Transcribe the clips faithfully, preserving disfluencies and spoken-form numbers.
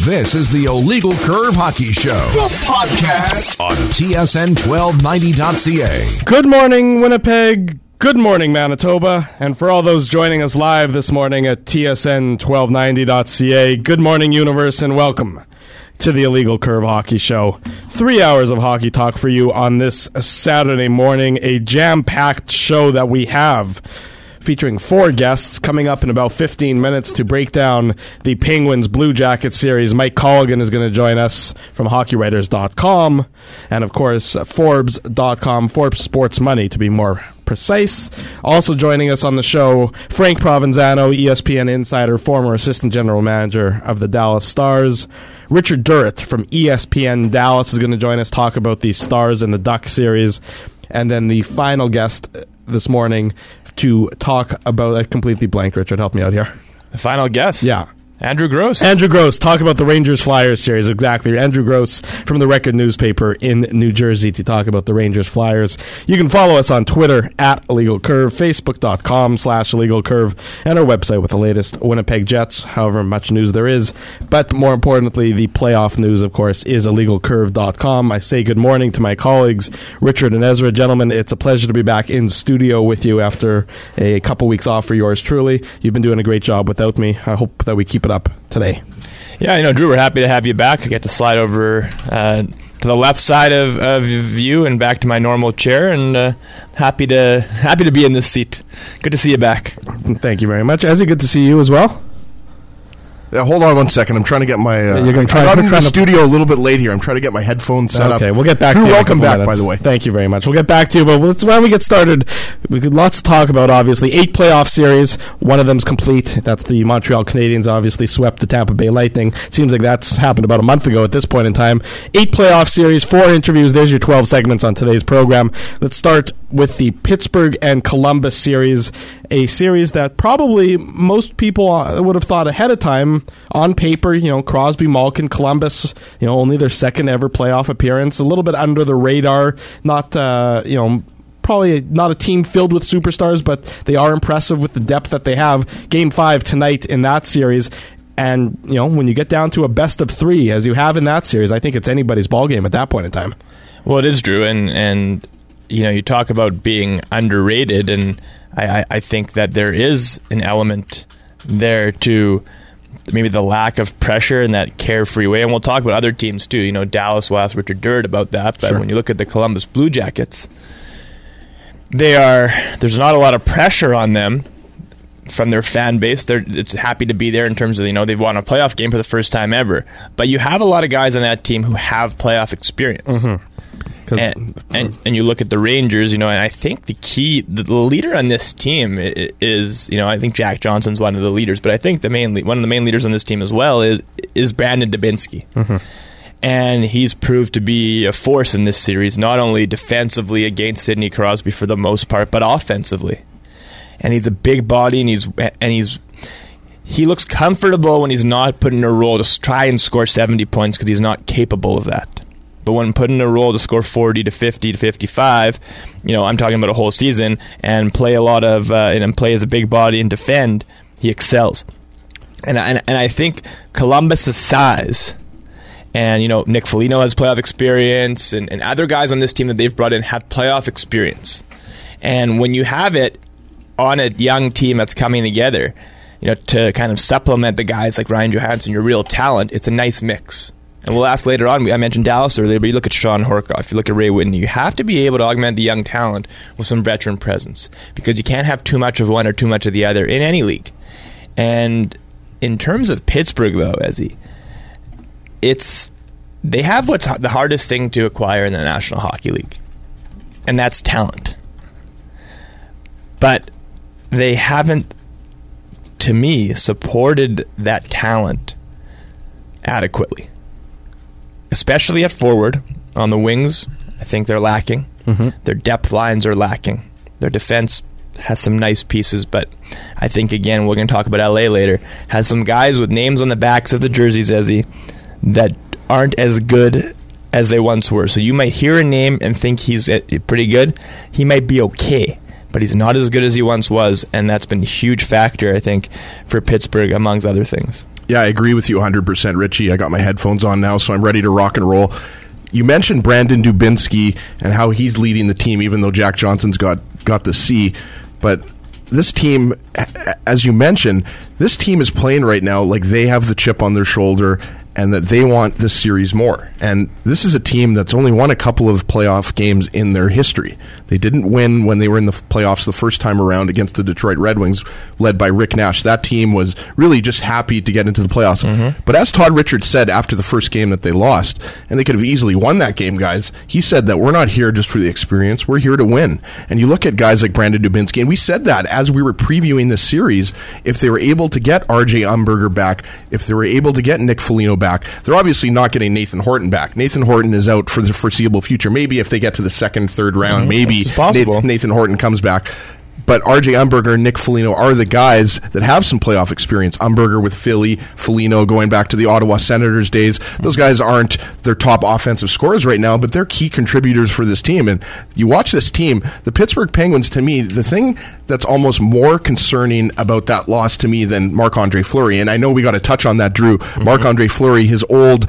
This is the Illegal Curve Hockey Show, the podcast on T S N twelve ninety dot c a. Good morning, Winnipeg. Good morning, Manitoba. And for all those joining us live this morning at T S N twelve ninety dot c a, good morning, universe, and welcome to the Illegal Curve Hockey Show. Three hours of hockey talk for you on this Saturday morning, a jam-packed show that we have, featuring four guests coming up in about fifteen minutes to break down the Penguins Blue Jackets series. Mike Colligan is going to join us from hockey writers dot com and, of course, Forbes dot com, Forbes Sports Money to be more precise. Also joining us on the show, Frank Provenzano, E S P N insider, former assistant general manager of the Dallas Stars. Richard Durrett from E S P N Dallas is going to join us, talk about the Stars and the Ducks series. And then the final guest this morning to talk about a completely blank. Richard, help me out here. The final guest? Yeah. Andrew Gross. Andrew Gross, talk about the Rangers-Flyers series, exactly. Andrew Gross from the Record newspaper in New Jersey to talk about the Rangers-Flyers. You can follow us on Twitter at Illegal Curve, Facebook dot com slash Illegal Curve, and our website with the latest Winnipeg Jets, however much news there is. But more importantly, the playoff news, of course, is Illegal Curve dot com. I say good morning to my colleagues, Richard and Ezra. Gentlemen, it's a pleasure to be back in studio with you after a couple weeks off for yours truly. You've been doing a great job without me. I hope that we keep it up today. Yeah, you know, Drew, we're happy to have you back. I get to slide over uh, to the left side of, of you and back to my normal chair, and uh, happy to happy to be in this seat. Good to see you back. Thank you very much. Ezzy, good to see you as well. Yeah, hold on one second. I'm trying to get my. Uh, You're going to try. I'm to in the studio a little bit late here. I'm trying to get my headphones set okay, up. Okay, we'll get back. Drew, to you welcome back, minutes. by the way. Thank you very much. We'll get back to you, but let's, why don't we get started? We could lots to talk about. Obviously, eight playoff series. One of them's complete. That's the Montreal Canadiens. Obviously, swept the Tampa Bay Lightning. Seems like that's happened about a month ago at this point in time. Eight playoff series. Four interviews. There's your twelve segments on today's program. Let's start with the Pittsburgh and Columbus series, a series that probably most people would have thought ahead of time on paper. You know, Crosby, Malkin, Columbus, you know, only their second ever playoff appearance, a little bit under the radar, not, uh, you know, probably not a team filled with superstars, but they are impressive with the depth that they have. Game five tonight in that series. And, you know, when you get down to a best of three, as you have in that series, I think it's anybody's ballgame at that point in time. Well, it is, Drew, and, and you know, you talk about being underrated, and I, I, I think that there is an element there to maybe the lack of pressure in that carefree way. And we'll talk about other teams too. You know, Dallas will ask Richard Durrett about that. But sure. When you look at the Columbus Blue Jackets, they are there's not a lot of pressure on them from their fan base. They're it's happy to be there in terms of, you know, they've won a playoff game for the first time ever. But you have a lot of guys on that team who have playoff experience. Mm-hmm. And, and and you look at the Rangers, you know, and I think the key, the, the leader on this team is, you know, I think Jack Johnson's one of the leaders, but I think the main one of the main leaders on this team as well is is Brandon Dubinsky. Mm-hmm. And he's proved to be a force in this series, not only defensively against Sidney Crosby for the most part, but offensively. And he's a big body, and he's and he's he looks comfortable when he's not put in a role to try and score seventy points because he's not capable of that. But when put in a role to score forty to fifty to fifty-five, you know, I'm talking about a whole season, and play a lot of, uh, and play as a big body and defend, he excels. And, and, and I think Columbus' size, and, you know, Nick Foligno has playoff experience, and, and other guys on this team that they've brought in have playoff experience. And when you have it on a young team that's coming together, you know, to kind of supplement the guys like Ryan Johansson, your real talent, it's a nice mix. And we'll ask later on, I mentioned Dallas earlier, but you look at Sean Horkoff, you look at Ray Whitney, you have to be able to augment the young talent with some veteran presence, because you can't have too much of one or too much of the other in any league. And in terms of Pittsburgh, though, Ezzy, it's they have what's the hardest thing to acquire in the National Hockey League, and that's talent. But they haven't, to me, supported that talent adequately. Especially at forward. On the wings, I think they're lacking. Mm-hmm. Their depth lines are lacking. Their defense has some nice pieces, but I think, again, we're going to talk about L A later, has some guys with names on the backs of the jerseys, Ezzy, that aren't as good as they once were. So you might hear a name and think he's pretty good. He might be okay, but he's not as good as he once was, and that's been a huge factor, I think, for Pittsburgh, amongst other things. Yeah, I agree with you one hundred percent, Richie. I got my headphones on now, so I'm ready to rock and roll. You mentioned Brandon Dubinsky and how he's leading the team, even though Jack Johnson's got, got the C. But this team, as you mentioned, this team is playing right now like they have the chip on their shoulder and that they want this series more. And this is a team that's only won a couple of playoff games in their history. They didn't win when they were in the playoffs the first time around against the Detroit Red Wings, led by Rick Nash. That team was really just happy to get into the playoffs. Mm-hmm. But as Todd Richards said after the first game that they lost, and they could have easily won that game, guys, he said that we're not here just for the experience, we're here to win. And you look at guys like Brandon Dubinsky, and we said that as we were previewing this series, if they were able to get R J Umberger back, if they were able to get Nick Foligno back, they're obviously not getting Nathan Horton back. Nathan Horton is out for the foreseeable future. Maybe if they get to the second, third round, mm-hmm. maybe Nathan, Nathan Horton comes back. But R J Umberger and Nick Foligno are the guys that have some playoff experience. Umberger with Philly, Foligno going back to the Ottawa Senators days. Those guys aren't their top offensive scorers right now, but they're key contributors for this team. And you watch this team, the Pittsburgh Penguins, to me, the thing that's almost more concerning about that loss to me than Marc-Andre Fleury, and I know we got to touch on that, Drew. Mm-hmm. Marc-Andre Fleury, his old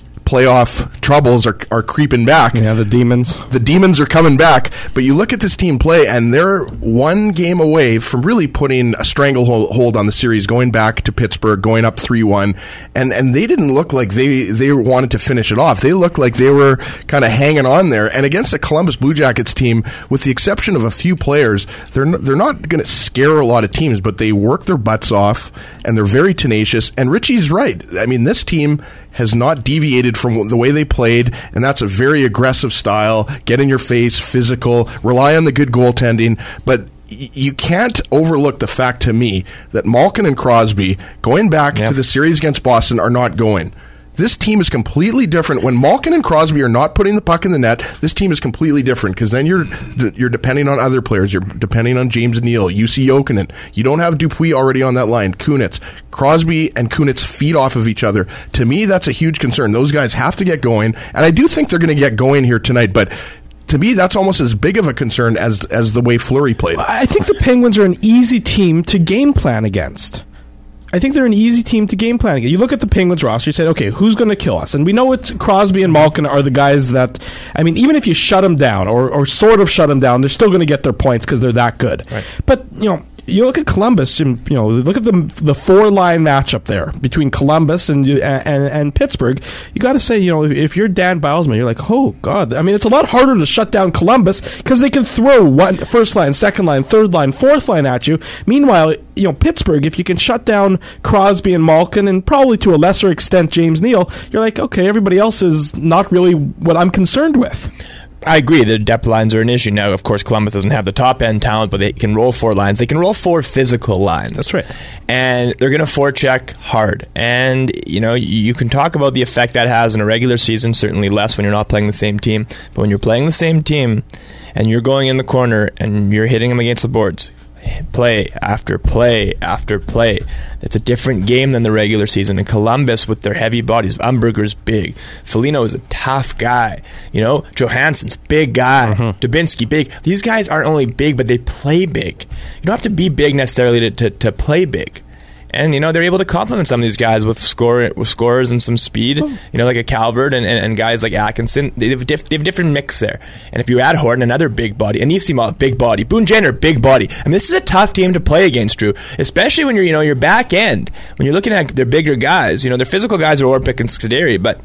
playoff troubles are are creeping back. Yeah, the demons. The demons are coming back. But you look at this team play, and they're one game away from really putting a stranglehold on the series, going back to Pittsburgh, going up three one. And and they didn't look like they, they wanted to finish it off. They looked like they were kind of hanging on there. And against a Columbus Blue Jackets team, with the exception of a few players, they're, n- they're not going to scare a lot of teams, but they work their butts off, and they're very tenacious. And Richie's right. I mean, this team has not deviated from the way they played, and that's a very aggressive style, get in your face, physical, rely on the good goaltending, but y- you can't overlook the fact to me that Malkin and Crosby, going back yep. to the series against Boston, are not going. This team is completely different. When Malkin and Crosby are not putting the puck in the net, this team is completely different, because then you're you're depending on other players. You're depending on James Neal, U C Jokinen. You don't have Dupuis already on that line. Kunitz. Crosby and Kunitz feed off of each other. To me, that's a huge concern. Those guys have to get going, and I do think they're going to get going here tonight, but to me, that's almost as big of a concern as as the way Fleury played. I think the Penguins are an easy team to game plan against. I think they're an easy team to game plan against. You look at the Penguins roster, you say, okay, who's going to kill us? And we know it's Crosby and Malkin are the guys that, I mean, even if you shut them down or, or sort of shut them down, they're still going to get their points because they're that good. Right. But, you know, you look at Columbus, and you know, look at the the four line matchup there between Columbus and and, and Pittsburgh. You got to say, you know, if, if you're Dan Bilesman, you're like, oh God. I mean, it's a lot harder to shut down Columbus because they can throw one first line, second line, third line, fourth line at you. Meanwhile, you know, Pittsburgh, if you can shut down Crosby and Malkin, and probably to a lesser extent James Neal, you're like, okay, everybody else is not really what I'm concerned with. I agree. The depth lines are an issue. Now, of course, Columbus doesn't have the top-end talent, but they can roll four lines. They can roll four physical lines. That's right. And they're going to forecheck hard. And, you know, you can talk about the effect that has in a regular season, certainly less when you're not playing the same team. But when you're playing the same team and you're going in the corner and you're hitting them against the boards, play after play after play. It's a different game than the regular season. In Columbus, with their heavy bodies, Umberger's big. Foligno is a tough guy. You know, Johansson's big guy. Mm-hmm. Dubinsky, big. These guys aren't only big, but they play big. You don't have to be big necessarily to, to, to play big. And, you know, they're able to complement some of these guys with score with scorers and some speed, you know, like a Calvert and, and, and guys like Atkinson. They have, diff, they have a different mix there. And if you add Horton, another big body. Anisimov, big body. Boone Jenner, big body. I mean, this is a tough team to play against, Drew, especially when you're, you know, your back end. When you're looking at their bigger guys, you know, their physical guys are Orpik and Scuderi, but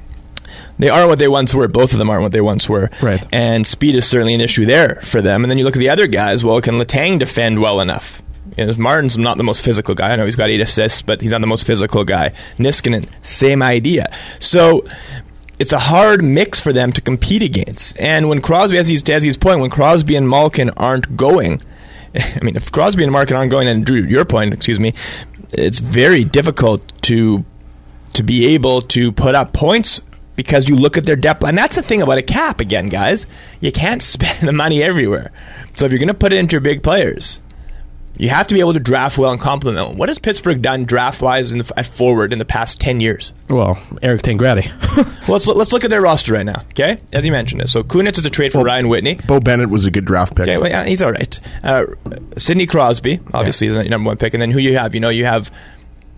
they aren't what they once were. Both of them aren't what they once were. Right. And speed is certainly an issue there for them. And then you look at the other guys. Well, can Letang defend well enough? You know, Martin's not the most physical guy. I know he's got eight assists, but he's not the most physical guy. Niskanen, same idea. So it's a hard mix for them to compete against. And when Crosby, as he's, as he's point, when Crosby and Malkin aren't going, I mean, if Crosby and Malkin aren't going, and Drew, your point, excuse me, it's very difficult to to be able to put up points because you look at their depth line. That's the thing about a cap, again, guys. You can't spend the money everywhere. So if you're going to put it into your big players, you have to be able to draft well and complement them. What has Pittsburgh done draft-wise in the, at forward in the past ten years? Well, Eric Tangradi. well, let's, let's look at their roster right now, okay? As you mentioned it. So Kunitz is a trade for well, Ryan Whitney. Bo Bennett was a good draft pick. Okay, well, yeah, he's all right. Uh, Sidney Crosby, obviously, yeah. is your number one pick. And then who you have? You know, you have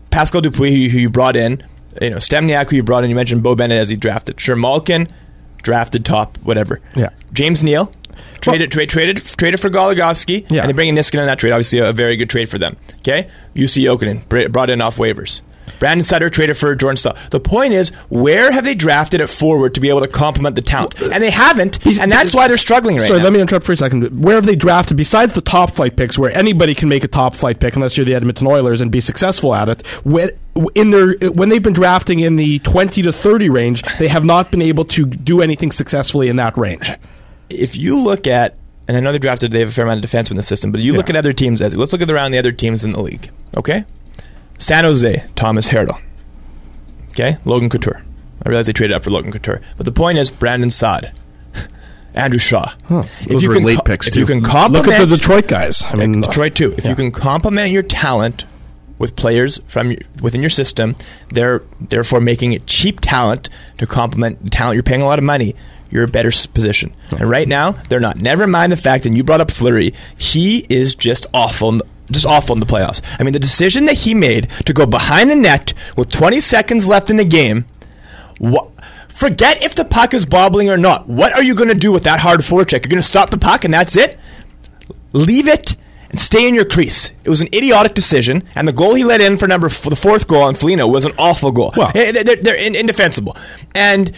Pascal Dupuis, who you brought in, you know, Stemniak, who you brought in, you mentioned Bo Bennett as he drafted. Sure, Malkin, drafted top, whatever. Yeah. James Neal, traded, well, trade, traded, traded for Goligoski, yeah. and they bring in Niskanen on that trade. Obviously, a, a very good trade for them. Okay, U C Jokinen, brought in off waivers. Brandon Sutter traded for Jordan Stahl. The point is, where have they drafted at forward to be able to complement the talent? And they haven't, He's, and that's why they're struggling right sorry, now. Let me interrupt for a second. Where have they drafted, besides the top flight picks, where anybody can make a top flight pick unless you're the Edmonton Oilers and be successful at it, when, in their, when they've been drafting in the twenty to thirty range, they have not been able to do anything successfully in that range. If you look at, and I know they drafted, they have a fair amount of defensemen in the system, but you yeah. look at other teams, as let's look at around the other teams in the league, okay? San Jose, Thomas Hertl. Okay, Logan Couture. I realize they traded up for Logan Couture, but the point is Brandon Saad, Andrew Shaw. Huh. Those were late picks if too. You can complement, look at the Detroit guys. I mean, Detroit too. If yeah. you can complement your talent with players from your, within your system, they're therefore making it cheap talent to complement the talent. You're paying a lot of money. You're a better position. And right now, they're not. Never mind the fact that you brought up Fleury. He is just awful. Just awful in the playoffs. I mean, the decision that he made to go behind the net with twenty seconds left in the game, wh- forget if the puck is bobbling or not. What are you going to do with that hard forecheck? You're going to stop the puck and that's it? Leave it and stay in your crease. It was an idiotic decision, and the goal he let in for number for the fourth goal on Foligno was an awful goal. Well, they're, they're, they're indefensible. And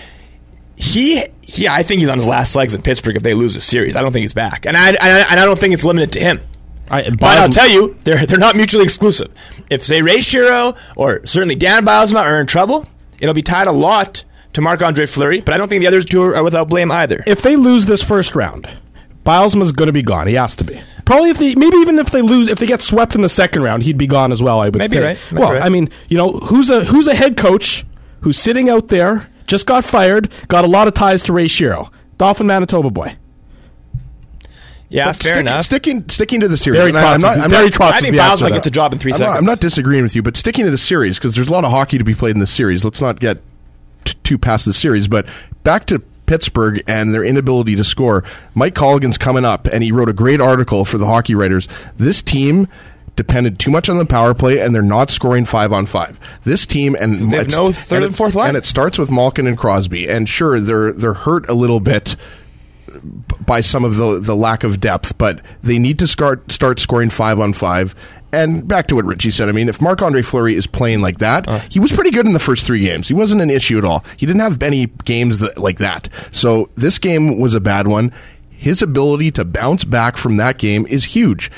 he, he, I think he's on his last legs in Pittsburgh if they lose a series. I don't think he's back. And I, I, and I don't think it's limited to him. I, but I'll tell you, they're they're not mutually exclusive. If, say, Ray Shero or certainly Dan Bylsma are in trouble, it'll be tied a lot to Marc-Andre Fleury, but I don't think the other two are without blame either. If they lose this first round, Bylsma's going to be gone. He has to be. Probably if they, maybe even if they lose, if they get swept in the second round, he'd be gone as well, I would Maybe think. right. Maybe well, right. I mean, you know, who's a who's a head coach who's sitting out there, just got fired, got a lot of ties to Ray Shero, Dauphin, Manitoba boy. Yeah, But fair stick, enough. Sticking sticking to the series. Barry and I, I'm not, Trotz- I'm Barry not, Trotz I is think the answer Bylsma to gets a that. job in three I'm seconds. not, I'm not disagreeing with you, but sticking to the series, because there's a lot of hockey to be played in this series. Let's not get t- too past the series, but back to Pittsburgh and their inability to score. Mike Colligan's coming up, and he wrote a great article for the Hockey Writers. This team depended too much on the power play, and they're not scoring five on five. This team, and They have it's- no third and and it- fourth line. and it starts with Malkin and Crosby. And sure, they're they're hurt a little bit by some of the the lack of depth, but they need to start start scoring five on five. And back to what Richie said, I mean, if Marc-Andre Fleury is playing like that, uh. he was pretty good in the first three games. He wasn't an issue at all. He didn't have any games that, like that. So this game was a bad one. His ability to bounce back from that game is huge,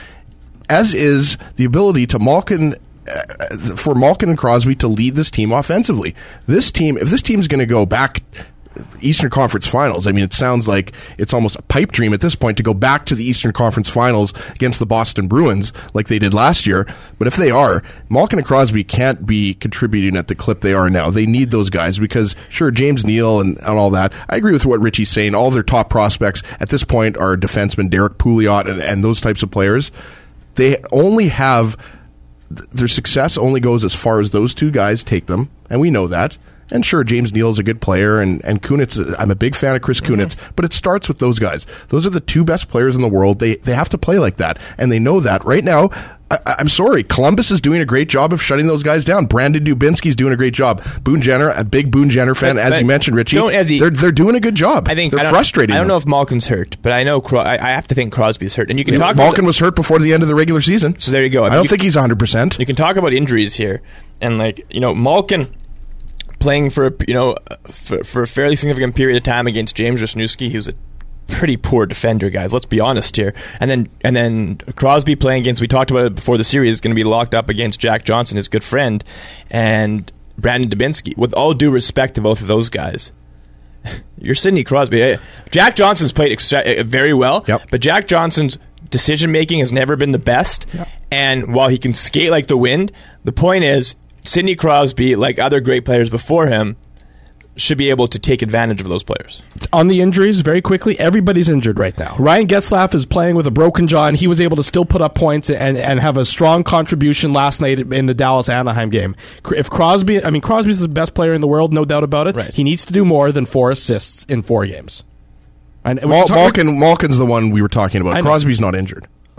as is the ability to Malkin uh, for Malkin and Crosby to lead this team offensively. This team, if this team's going to go back Eastern Conference Finals, I mean, it sounds like it's almost a pipe dream at this point to go back to the Eastern Conference Finals against the Boston Bruins like they did last year. But if they are, Malkin and Crosby can't be contributing at the clip they are now. They need those guys because, sure, James Neal and, and all that. I agree with what Richie's saying. All their top prospects at this point are defensemen, Derek Pouliot and, and those types of players. They only have, their success only goes as far as those two guys take them, and we know that. And sure, James Neal's a good player, and, and Kunitz, I'm a big fan of Chris Kunitz, mm-hmm. but it starts with those guys. Those are the two best players in the world. They they have to play like that, and they know that. Right now, I, I'm sorry, Columbus is doing a great job of shutting those guys down. Brandon Dubinsky's doing a great job. Boone Jenner, a big Boone Jenner fan, but, as but you mentioned, Richie, don't, as he, they're they're doing a good job. I think they're I frustrating. I don't them. know if Malkin's hurt, but I know Cro- I, I have to think Crosby's hurt. And you can yeah, talk. Malkin was hurt before the end of the regular season, so there you go. I, I mean, don't you, think he's one hundred percent. You can talk about injuries here, and like you know, Malkin playing for a, you know for, for a fairly significant period of time against James Wisniewski, he was a pretty poor defender, guys. Let's be honest here. And then and then Crosby playing against, we talked about it before the series, is going to be locked up against Jack Johnson, his good friend, and Brandon Dubinsky. With all due respect to both of those guys, you're Sidney Crosby. Jack Johnson's played extra- very well, yep. but Jack Johnson's decision making has never been the best. Yep. And while he can skate like the wind, the point is, Sidney Crosby, like other great players before him, should be able to take advantage of those players. On the injuries, very quickly, everybody's injured right now. Ryan Getzlaf is playing with a broken jaw, and he was able to still put up points and, and have a strong contribution last night in the Dallas-Anaheim game. If Crosby, I mean, Crosby's the best player in the world, no doubt about it. Right. He needs to do more than four assists in four games. And Mal- Malkin, Malkin's the one we were talking about. Crosby's not injured.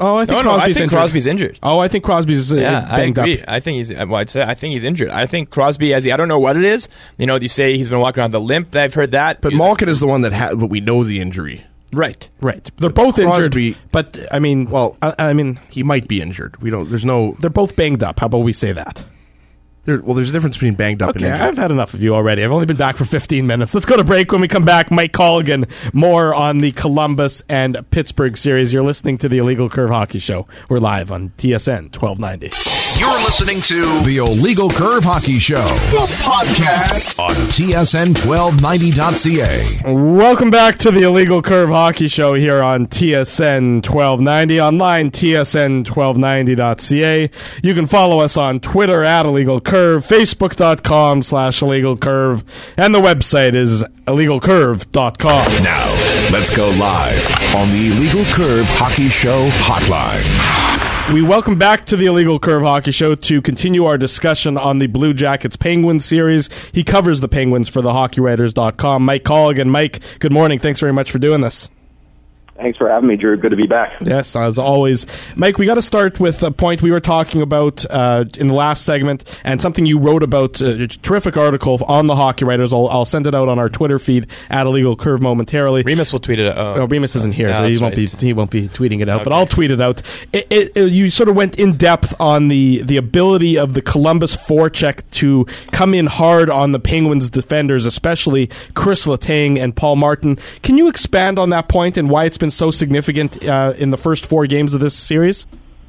Oh, I think no, Crosby's no, I think injured. Crosby's injured. Oh, I think Crosby's uh, yeah, I banged agree. up. I think he's. Well, I'd say I think he's injured. I think Crosby has. I don't know what it is. You know, you say he's been walking around with a limp. I've heard that. But Malkin is the one that had, but we know the injury. Right, right. They're both Crosby, injured. But I mean, well, I, I mean, he might be injured. We don't. There's no. They're both banged up. How about we say that? There, well, there's a difference between banged up okay, and injured. I've had enough of you already. I've only been back for fifteen minutes. Let's go to break. When we come back, Mike Colligan, more on the Columbus and Pittsburgh series. You're listening to the Illegal Curve Hockey Show. We're live on T S N twelve ninety. You're listening to the Illegal Curve Hockey Show, the podcast on T S N twelve ninety dot C A. Welcome back to the Illegal Curve Hockey Show here on T S N twelve ninety, online T S N twelve ninety dot C A. You can follow us on Twitter at Illegal Curve, Facebook.com slash Illegal Curve, and the website is illegal curve dot com. Now, let's go live on the Illegal Curve Hockey Show hotline. We welcome back to the Illegal Curve Hockey Show to continue our discussion on the Blue Jackets Penguins series. He covers the Penguins for the hockey writers dot com. Mike Colligan. Mike, good morning. Thanks very much for doing this. Thanks for having me, Drew. Good to be back. Yes, as always. Mike, we got to start with a point we were talking about uh, in the last segment and something you wrote about, uh, a terrific article on the Hockey Writers. I'll, I'll send it out on our Twitter feed at Illegal Curve momentarily. Remus will tweet it out. Oh, Remus isn't here, yeah, so he won't right. be he won't be tweeting it out, okay. but I'll tweet it out. It, it, it, you sort of went in depth on the, the ability of the Columbus forecheck to come in hard on the Penguins defenders, especially Chris Letang and Paul Martin. Can you expand on that point and why it's been so significant Uh, in the first four games of this series?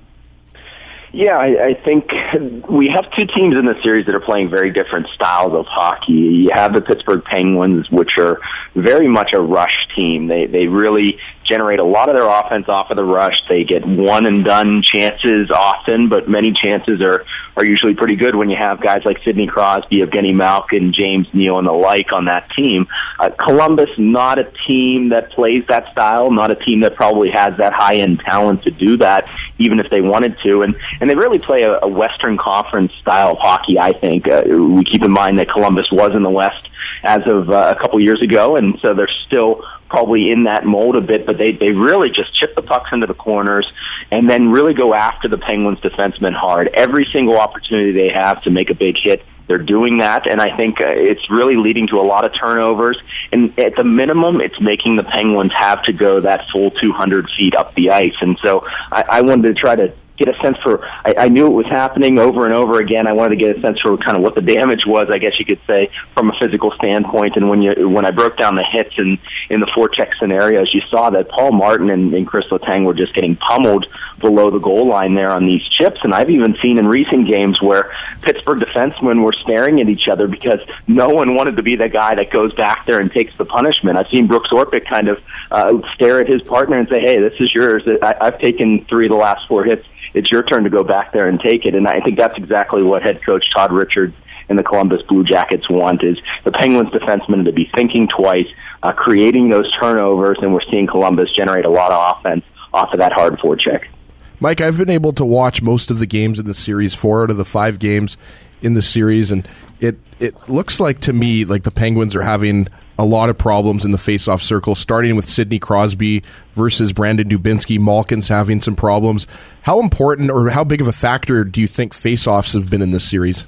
Yeah, I, I think we have two teams in the series that are playing very different styles of hockey. You have the Pittsburgh Penguins, which are very much a rush team. They they really generate a lot of their offense off of the rush. They get one and done chances often, but many chances are, are usually pretty good when you have guys like Sidney Crosby, Evgeny Malkin, James Neal, and the like on that team. Uh, Columbus, not a team that plays that style, not a team that probably has that high-end talent to do that, even if they wanted to. And, and they really play a, a Western Conference style of hockey, I think. Uh, we keep in mind that Columbus was in the West as of uh, a couple years ago, and so they're still probably in that mold a bit, but they, they really just chip the pucks into the corners and then really go after the Penguins defensemen hard. Every single opportunity they have to make a big hit, they're doing that, and I think uh, it's really leading to a lot of turnovers, and at the minimum, it's making the Penguins have to go that full two hundred feet up the ice, and so I, I wanted to try to get a sense for, I, I knew it was happening over and over again. I wanted to get a sense for kind of what the damage was, I guess you could say, from a physical standpoint. And when you when I broke down the hits in, in the forecheck scenarios, you saw that Paul Martin and, and Chris Letang were just getting pummeled below the goal line there on these chips. And I've even seen in recent games where Pittsburgh defensemen were staring at each other because no one wanted to be the guy that goes back there and takes the punishment. I've seen Brooks Orpik kind of uh, stare at his partner and say, hey, this is yours. I, I've taken three of the last four hits. It's your turn to go back there and take it. And I think that's exactly what head coach Todd Richards and the Columbus Blue Jackets want, is the Penguins defensemen to be thinking twice, uh, creating those turnovers, and we're seeing Columbus generate a lot of offense off of that hard forecheck. Mike, I've been able to watch most of the games in the series, four out of the five games in the series, and it, it looks like to me like the Penguins are having a lot of problems in the face-off circle, starting with Sidney Crosby versus Brandon Dubinsky. Malkin's having some problems. How important or how big of a factor do you think face-offs have been in this series?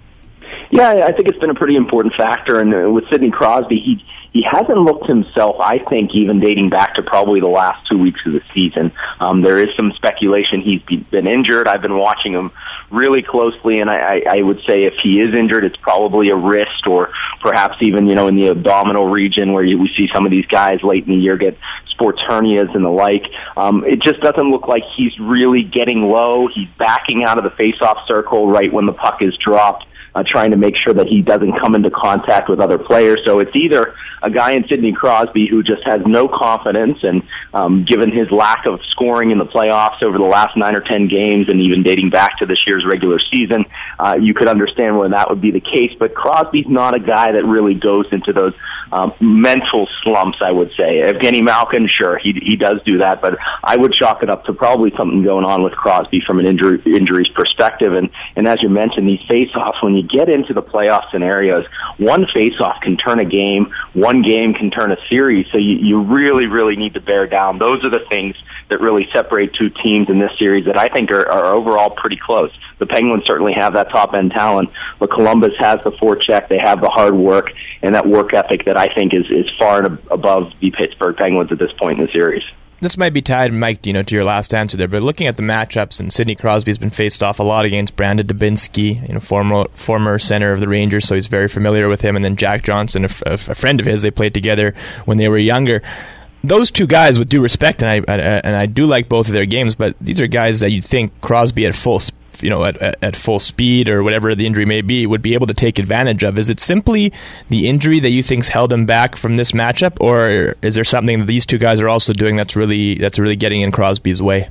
Yeah, I think it's been a pretty important factor. And uh, with Sidney Crosby, he he hasn't looked himself, I think, even dating back to probably the last two weeks of the season. Um, there is some speculation he's been injured. I've been watching him really closely, and I, I, I would say if he is injured, it's probably a wrist or perhaps even, you know, in the abdominal region where you, we see some of these guys late in the year get sports hernias and the like. Um, it just doesn't look like he's really getting low. He's backing out of the face-off circle right when the puck is dropped. Uh, trying to make sure that he doesn't come into contact with other players. So it's either a guy in Sidney Crosby who just has no confidence, and um, given his lack of scoring in the playoffs over the last nine or ten games and even dating back to this year's regular season, uh, you could understand where that would be the case. But Crosby's not a guy that really goes into those um, mental slumps, I would say. Evgeny Malkin, sure, he he does do that, but I would chalk it up to probably something going on with Crosby from an injury, injuries perspective. And, and as you mentioned, these face-offs, when you get into the playoff scenarios, one face-off can turn a game, one game can turn a series, so you, you really, really need to bear down. Those are the things that really separate two teams in this series that I think are, are overall pretty close. The Penguins certainly have that top-end talent, but Columbus has the forecheck, they have the hard work, and that work ethic that I think is, is far and above the Pittsburgh Penguins at this point in the series. This might be tied, Mike, you know, to your last answer there, but looking at the matchups, and Sidney Crosby's been faced off a lot against Brandon Dubinsky, you know, former former center of the Rangers, so he's very familiar with him, and then Jack Johnson, a, a friend of his, they played together when they were younger. Those two guys, with due respect, and I and I do like both of their games, but these are guys that you think Crosby at full speed, you know, at, at, at full speed or whatever the injury may be, would be able to take advantage of. Is it simply the injury that you think's held him back from this matchup, or is there something that these two guys are also doing that's really that's really getting in Crosby's way?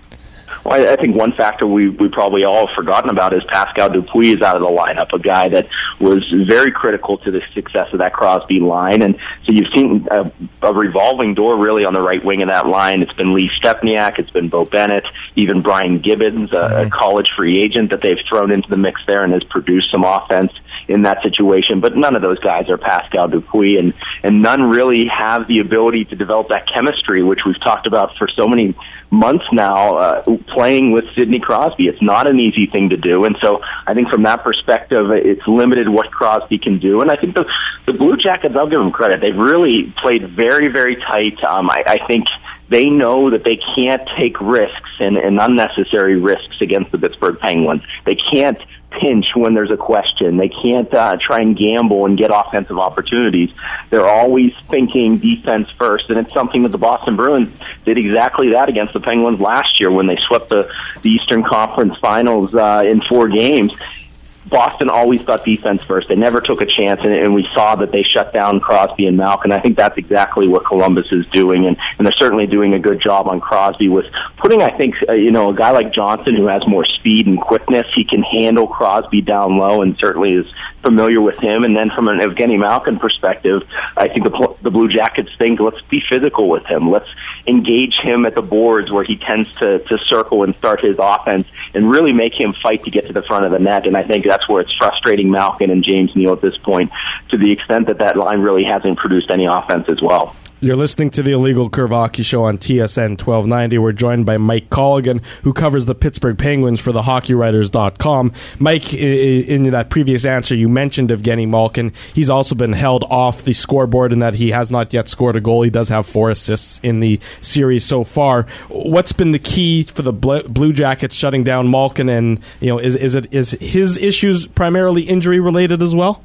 Well, I, I think one factor we, we probably all have forgotten about is Pascal Dupuis is out of the lineup, a guy that was very critical to the success of that Crosby line. And so you've seen a, a revolving door really on the right wing of that line. It's been Lee Stepniak, it's been Bo Bennett, even Brian Gibbons, a, mm-hmm. a college free agent that they've thrown into the mix there and has produced some offense in that situation. But none of those guys are Pascal Dupuis, and, and none really have the ability to develop that chemistry, which we've talked about for so many months now, uh, playing with Sidney Crosby. It's not an easy thing to do, and so I think from that perspective, it's limited what Crosby can do. And I think the, the Blue Jackets, I'll give them credit, they've really played very, very tight. Um, I, I think they know that they can't take risks and, and unnecessary risks against the Pittsburgh Penguins. They can't pinch when there's a question. They can't uh, try and gamble and get offensive opportunities. They're always thinking defense first, and it's something that the Boston Bruins did exactly that against the Penguins last year when they swept the, the Eastern Conference Finals uh, in four games. Boston always thought defense first. They never took a chance, and, and we saw that they shut down Crosby and Malkin. I think that's exactly what Columbus is doing, and, and they're certainly doing a good job on Crosby with putting, I think, uh, you know, a guy like Johnson who has more speed and quickness. He can handle Crosby down low and certainly is familiar with him. And then from an Evgeny Malkin perspective, I think the, the Blue Jackets think, let's be physical with him. Let's engage him at the boards where he tends to, to circle and start his offense and really make him fight to get to the front of the net. And I think that's where it's frustrating Malkin and James Neal at this point, to the extent that that line really hasn't produced any offense as well. You're listening to the Illegal Curve Hockey Show on T S N twelve ninety. We're joined by Mike Colligan, who covers the Pittsburgh Penguins for the hockey writers dot com. Mike, in that previous answer, you mentioned Evgeny Malkin. He's also been held off the scoreboard in that he has not yet scored a goal. He does have four assists in the series so far. What's been the key for the Blue Jackets shutting down Malkin? And you know, is is it is his issues primarily injury related as well?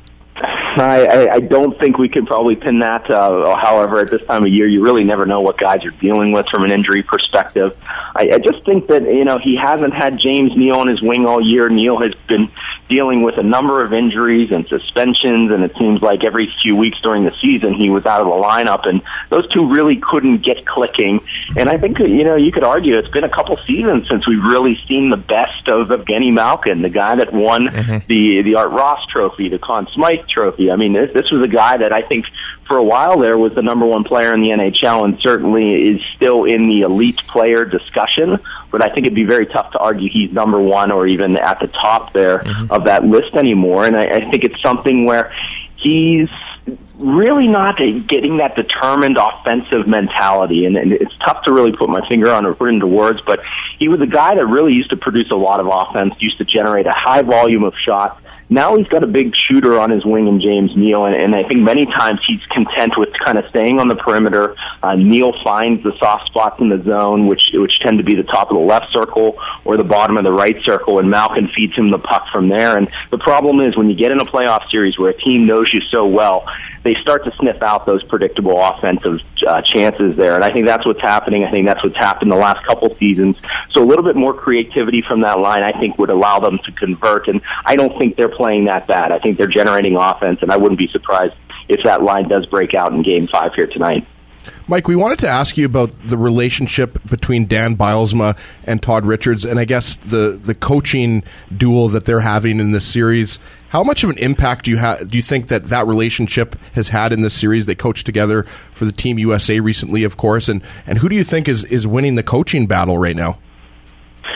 I, I, I don't think we can probably pin that. Uh, however, at this time of year, you really never know what guys are dealing with from an injury perspective. I, I just think that, you know, he hasn't had James Neal on his wing all year. Neal has been dealing with a number of injuries and suspensions, and it seems like every few weeks during the season he was out of the lineup, and those two really couldn't get clicking. And I think, you know, you could argue it's been a couple seasons since we've really seen the best of Evgeny Malkin, the guy that won mm-hmm. the, the Art Ross Trophy, the Conn Smythe Trophy. I mean, this, this was a guy that I think for a while there was the number one player in the N H L and certainly is still in the elite player discussion, but I think it'd be very tough to argue he's number one or even at the top there mm-hmm. of that list anymore. And I, I think it's something where he's really not getting that determined offensive mentality, and, and it's tough to really put my finger on or put into words, but he was a guy that really used to produce a lot of offense, used to generate a high volume of shots. Now he's got a big shooter on his wing in James Neal, and, and I think many times he's content with kind of staying on the perimeter. Uh, Neal finds the soft spots in the zone, which which tend to be the top of the left circle or the bottom of the right circle, and Malkin feeds him the puck from there. And the problem is when you get in a playoff series where a team knows you so well, they start to sniff out those predictable offensive uh, chances there. And I think that's what's happening. I think that's what's happened the last couple seasons. So a little bit more creativity from that line, I think, would allow them to convert. And I don't think they're playing that bad. I think they're generating offense, and I wouldn't be surprised if that line does break out in Game five here tonight. Mike, we wanted to ask you about the relationship between Dan Bylsma and Todd Richards, and I guess the, the coaching duel that they're having in this series. How much of an impact do you ha- do you think that that relationship has had in this series? They coached together for the Team U S A recently, of course, and, and who do you think is, is winning the coaching battle right now?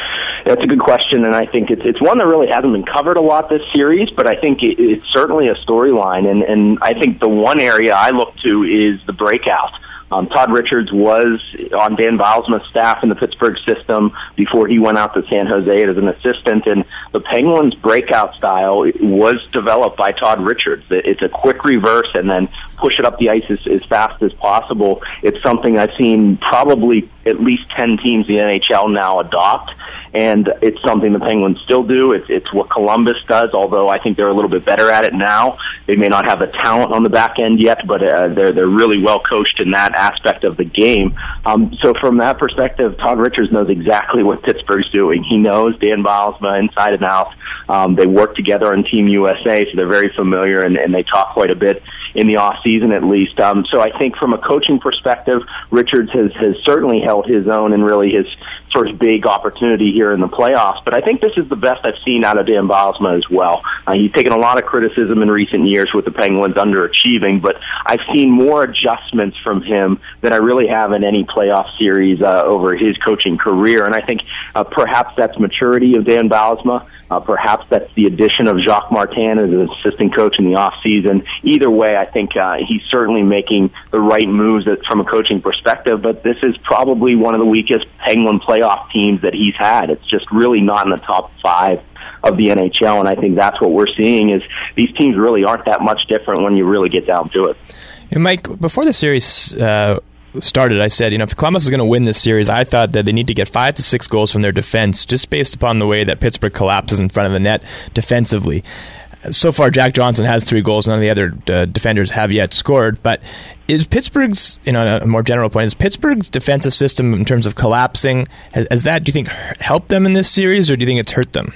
That's a good question, and I think it's it's one that really hasn't been covered a lot this series, but I think it, it's certainly a storyline, and, and I think the one area I look to is the breakout. Um, Todd Richards was on Dan Bylsma's staff in the Pittsburgh system before he went out to San Jose as an assistant, and the Penguins' breakout style was developed by Todd Richards. It's a quick reverse and then push it up the ice as, as fast as possible. It's something I've seen probably at least ten teams in the N H L now adopt, and it's something the Penguins still do. It's, it's what Columbus does, although I think they're a little bit better at it now. They may not have the talent on the back end yet, but uh, they're they're really well coached in that aspect of the game. Um, so from that perspective, Todd Richards knows exactly what Pittsburgh's doing. He knows Dan Bylsma inside and out. Um, they work together on Team U S A, so they're very familiar, and, and they talk quite a bit in the off season at least. Um, so I think from a coaching perspective, Richards has, has certainly held his own and really his first big opportunity here in the playoffs. But I think this is the best I've seen out of Dan Bylsma as well. Uh, he's taken a lot of criticism in recent years with the Penguins underachieving, but I've seen more adjustments from him than I really have in any playoff series uh, over his coaching career. And I think uh, perhaps that's maturity of Dan Bylsma. Uh, perhaps that's the addition of Jacques Martin as an assistant coach in the offseason. Either way, I think uh, he's certainly making the right moves that, from a coaching perspective, but this is probably one of the weakest Penguin playoff teams that he's had. It's just really not in the top five of the N H L, and I think that's what we're seeing is these teams really aren't that much different when you really get down to it. And Mike, before the series uh, started, I said, you know, if Columbus is going to win this series, I thought that they need to get five to six goals from their defense, just based upon the way that Pittsburgh collapses in front of the net defensively. So far, Jack Johnson has three goals. None of the other uh, defenders have yet scored. But is Pittsburgh's, you know, a more general point, is Pittsburgh's defensive system in terms of collapsing, has, has that, do you think, helped them in this series, or do you think it's hurt them?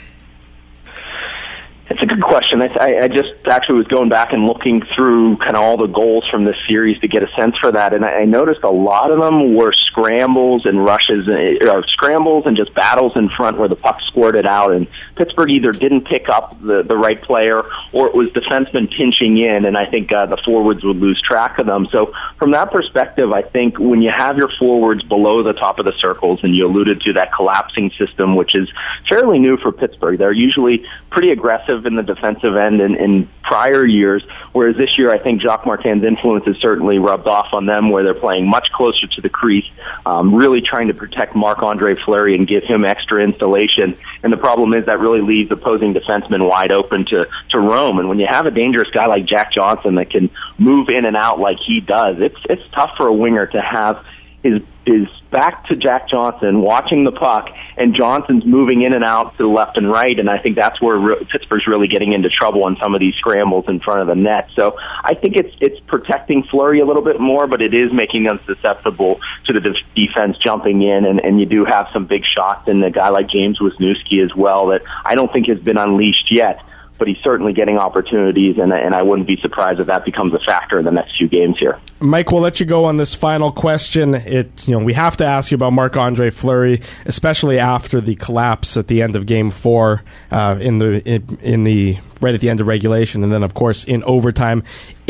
It's a good question. I, I just actually was going back and looking through kind of all the goals from this series to get a sense for that, and I, I noticed a lot of them were scrambles and rushes, or scrambles and just battles in front where the puck squirted out, and Pittsburgh either didn't pick up the, the right player or it was defensemen pinching in, and I think uh, the forwards would lose track of them. So from that perspective, I think when you have your forwards below the top of the circles, and you alluded to that collapsing system, which is fairly new for Pittsburgh, they're usually pretty aggressive in the defensive end in, in prior years, whereas this year I think Jacques Martin's influence has certainly rubbed off on them, where they're playing much closer to the crease, um, really trying to protect Marc-Andre Fleury and give him extra installation. And the problem is that really leaves opposing defensemen wide open to, to roam. And when you have a dangerous guy like Jack Johnson that can move in and out like he does, it's it's tough for a winger to have his is back to Jack Johnson, watching the puck, and Johnson's moving in and out to the left and right, and I think that's where re- Pittsburgh's really getting into trouble on some of these scrambles in front of the net. So I think it's it's protecting Fleury a little bit more, but it is making them susceptible to the de- defense jumping in, and, and you do have some big shots in a guy like James Wisniewski as well that I don't think has been unleashed yet. But he's certainly getting opportunities, and, and I wouldn't be surprised if that becomes a factor in the next few games here. Mike, we'll let you go on this final question. It, you know, we have to ask you about Marc-Andre Fleury, especially after the collapse at the end of Game Four, uh, in the in, in the right at the end of regulation, and then of course in overtime.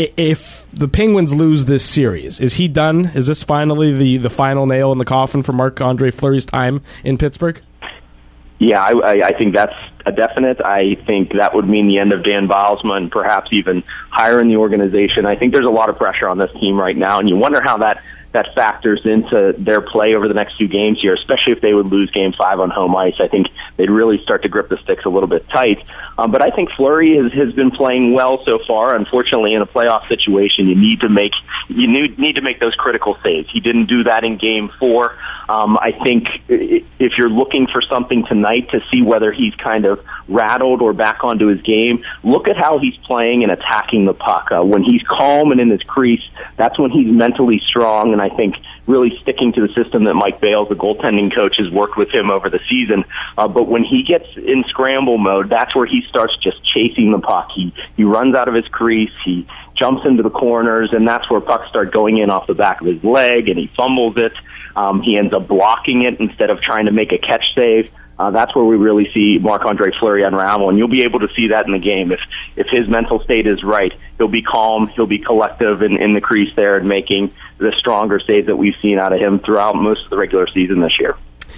If the Penguins lose this series, is he done? Is this finally the, the final nail in the coffin for Marc-Andre Fleury's time in Pittsburgh? Yeah, I, I think that's a definite. I think that would mean the end of Dan Bylsma and perhaps even higher in the organization. I think there's a lot of pressure on this team right now, and you wonder how that that factors into their play over the next few games here, especially if they would lose Game five on home ice. I think they'd really start to grip the sticks a little bit tight. Um, but I think Fleury has, has been playing well so far. Unfortunately, in a playoff situation, you need to make you need, need to make those critical saves. He didn't do that in Game four. Um, I think if you're looking for something tonight to see whether he's kind of rattled or back onto his game, look at how he's playing and attacking the puck. Uh, when he's calm and in his crease, that's when he's mentally strong, and I think really sticking to the system that Mike Bales, the goaltending coach, has worked with him over the season. Uh, but when he gets in scramble mode, that's where he starts just chasing the puck. He he runs out of his crease, he jumps into the corners, and that's where pucks start going in off the back of his leg, and he fumbles it. Um, he ends up blocking it instead of trying to make a catch save. Uh, that's where we really see Marc-Andre Fleury unravel, and you'll be able to see that in the game. If if his mental state is right, he'll be calm, he'll be collective in, in the crease there and making the stronger saves that we've seen out of him throughout most of the regular season this year.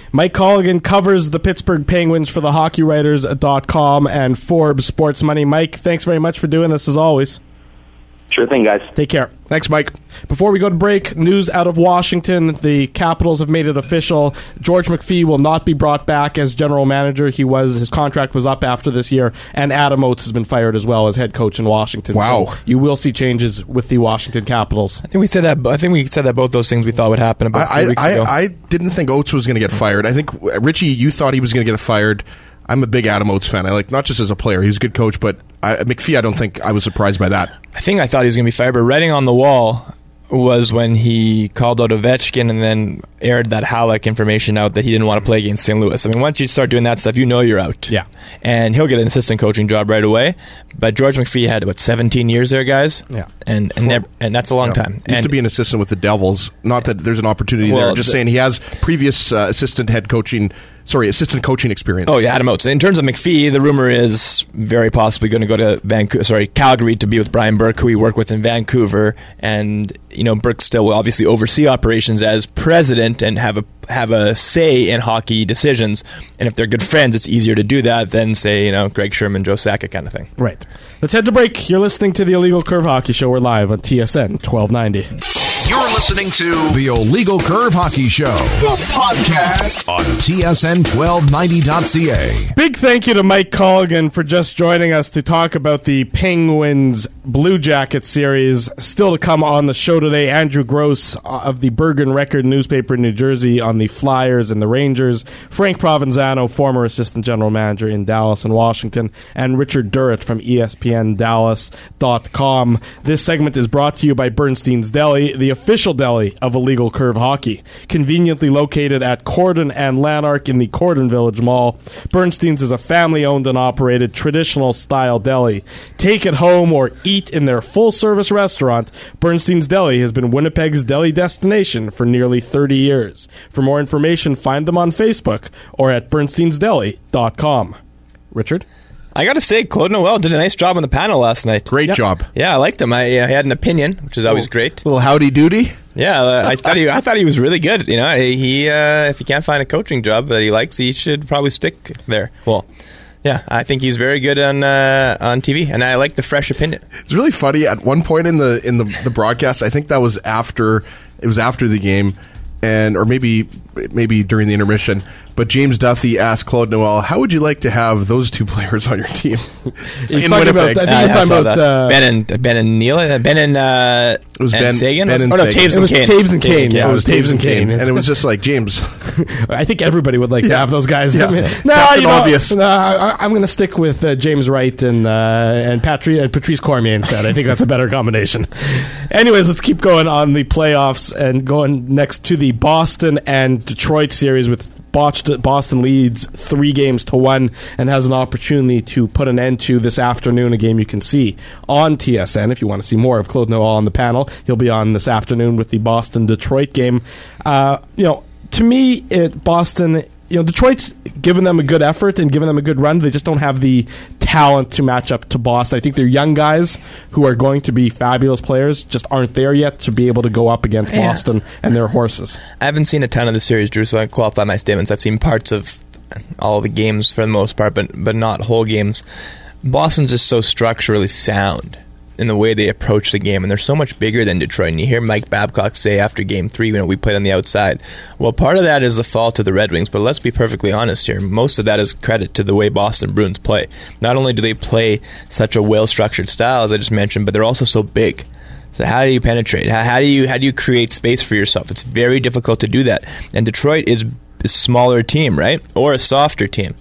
Mike Colligan covers the Pittsburgh Penguins for the hockey writers dot com and Forbes Sports Money. Mike, thanks very much for doing this as always. Sure thing, guys. Take care. Thanks, Mike. Before we go to break, news out of Washington. The Capitals have made it official. George McPhee will not be brought back as general manager. He was his contract was up after this year, and Adam Oates has been fired as well as head coach in Washington. Wow. So you will see changes with the Washington Capitals. I think we said that. I think we said that both those things we thought would happen about I, three weeks I, ago. I didn't think Oates was going to get fired. I think, Richie, you thought he was going to get fired. I'm a big Adam Oates fan. I like, not just as a player, he was a good coach, but I, McPhee, I don't think I was surprised by that. I think I thought he was going to be fired, but writing on the wall was when he called out Ovechkin and then aired that Halleck information out that he didn't want to play against Saint Louis. I mean, once you start doing that stuff, you know you're out. Yeah. And he'll get an assistant coaching job right away. But George McPhee had, what, seventeen years there, guys? Yeah. And and, never, and that's a long Yeah. time. He used and to be an assistant with the Devils. Not that there's an opportunity Well, there. Just the- saying he has previous uh, assistant head coaching, sorry, assistant coaching experience. Oh, yeah, Adam Oates. In terms of McPhee, the rumor is very possibly going to go to Vancouver, sorry, Calgary to be with Brian Burke, who he worked with in Vancouver. And, you know, Burke still will obviously oversee operations as president and have a have a say in hockey decisions. And if they're good friends, it's easier to do that than, say, you know, Greg Sherman, Joe Sakic kind of thing. Right. Let's head to break. You're listening to the Illegal Curve Hockey Show. We're live on T S N twelve ninety. You're listening to the Illegal Curve Hockey Show, the podcast on T S N twelve ninety dot C A. Big thank you to Mike Colligan for just joining us to talk about the Penguins Blue Jackets series. Still to come on the show today, Andrew Gross of the Bergen Record newspaper in New Jersey on the Flyers and the Rangers, Frank Provenzano, former assistant general manager in Dallas and Washington, and Richard Durrett from E S P N Dallas dot com. This segment is brought to you by Bernstein's Deli, the official deli of Illegal Curve Hockey, conveniently located at Corden and Lanark in the Corden Village Mall. Bernstein's is a family-owned and operated traditional-style deli. Take it home or eat in their full-service restaurant. Bernstein's Deli has been Winnipeg's deli destination for nearly thirty years. For more information, find them on Facebook or at bernsteins deli dot com. Richard? I got to say, Claude Noel did a nice job on the panel last night. Great Yep. job. Yeah, I liked him. I uh, he had an opinion, which is always great. Little howdy doody. Yeah, uh, I thought he, I thought he was really good. You know, he uh, if he can't find a coaching job that he likes, he should probably stick there. Well, yeah, I think he's very good on uh, on T V, and I like the fresh opinion. It's really funny. At one point in the in the, the broadcast, I think that was after it was after the game, and or maybe maybe during the intermission. But James Duthie asked Claude Noel, "How would you like to have those two players on your team He's in talking about- Winnipeg?" I think Uh, he was I talking saw about, that. uh, Ben and Ben and Neil, uh, Ben and uh, It was and Ben- Sagan. Ben and oh no, Sagan. Taves It and was Kane. Taves and Kane. Yeah, it was Taves and Kane. Kane, and it was just like James. I think everybody would like to Yeah. have those guys. Yeah. I mean, no, Captain you know, Obvious. No, I, I'm going to stick with uh, James Wright and uh, and Patri- uh, Patrice Cormier instead. I think that's a better combination. Anyways, let's keep going on the playoffs and going next to the Boston and Detroit series with botched. Boston leads three games to one and has an opportunity to put an end to this afternoon, a game you can see on T S N. If you want to see more of Claude Noel on the panel, he'll be on this afternoon with the Boston-Detroit game. Uh, you know, to me, it Boston, you know, Detroit's given them a good effort and given them a good run. They just don't have the talent to match up to Boston. I think they're young guys who are going to be fabulous players, just aren't there yet to be able to go up against Yeah. Boston and their horses. I haven't seen a ton of the series, Drew, so I qualify my statements. I've seen parts of all the games for the most part, but but not whole games. Boston's just so structurally sound in the way they approach the game, and they're so much bigger than Detroit. And you hear Mike Babcock say after Game three, you know, we played on the outside. Well, part of that is the fault of the Red Wings, but let's be perfectly honest here. Most of that is credit to the way Boston Bruins play. Not only do they play such a well-structured style, as I just mentioned, but they're also so big. So how do you penetrate? How, how do you how do you create space for yourself? It's very difficult to do that. And Detroit is a smaller team, right? Or a softer team.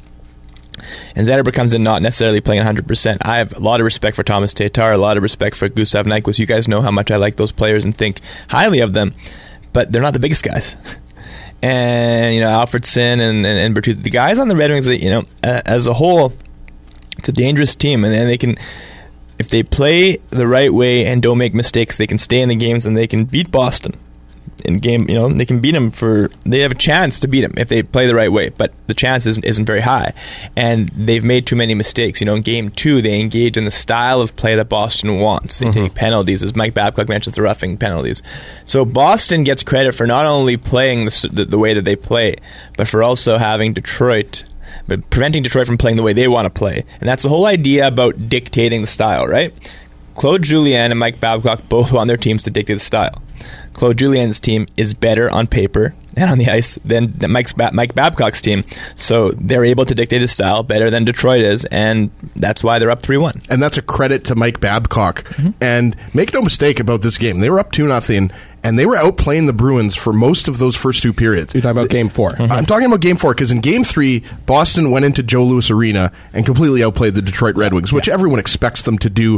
And Zetterberg comes in not necessarily playing one hundred percent. I have a lot of respect for Thomas Tatar, a lot of respect for Gustav Nyquist. You guys know how much I like those players and think highly of them, but they're not the biggest guys. And, you know, Alfredson and, and, and Bertuzzi, the guys on the Red Wings, you know, uh, as a whole, it's a dangerous team. And then they can, if they play the right way and don't make mistakes, they can stay in the games and they can beat Boston. in game. You know, they can beat him for. They have a chance to beat him if they play the right way, but the chance isn't, isn't very high, and they've made too many mistakes. You know, in game two, they engage in the style of play that Boston wants. They mm-hmm. take penalties, as Mike Babcock mentions, the roughing penalties. So Boston gets credit for not only playing the, the, the way that they play, but for also having Detroit. But preventing Detroit from playing the way they want to play. And that's the whole idea about dictating the style, right? Claude Julien and Mike Babcock both want their teams to dictate the style. Claude Julien's team is better on paper and on the ice than Mike's ba- Mike Babcock's team. So they're able to dictate the style better than Detroit is, and that's why they're up three one. And that's a credit to Mike Babcock. Mm-hmm. And make no mistake about this game. They were up two nothing. And they were outplaying the Bruins for most of those first two periods. You're talking about game four. Mm-hmm. I'm talking about game four because in game three, Boston went into Joe Louis Arena and completely outplayed the Detroit Red Wings, which yeah. everyone expects them to do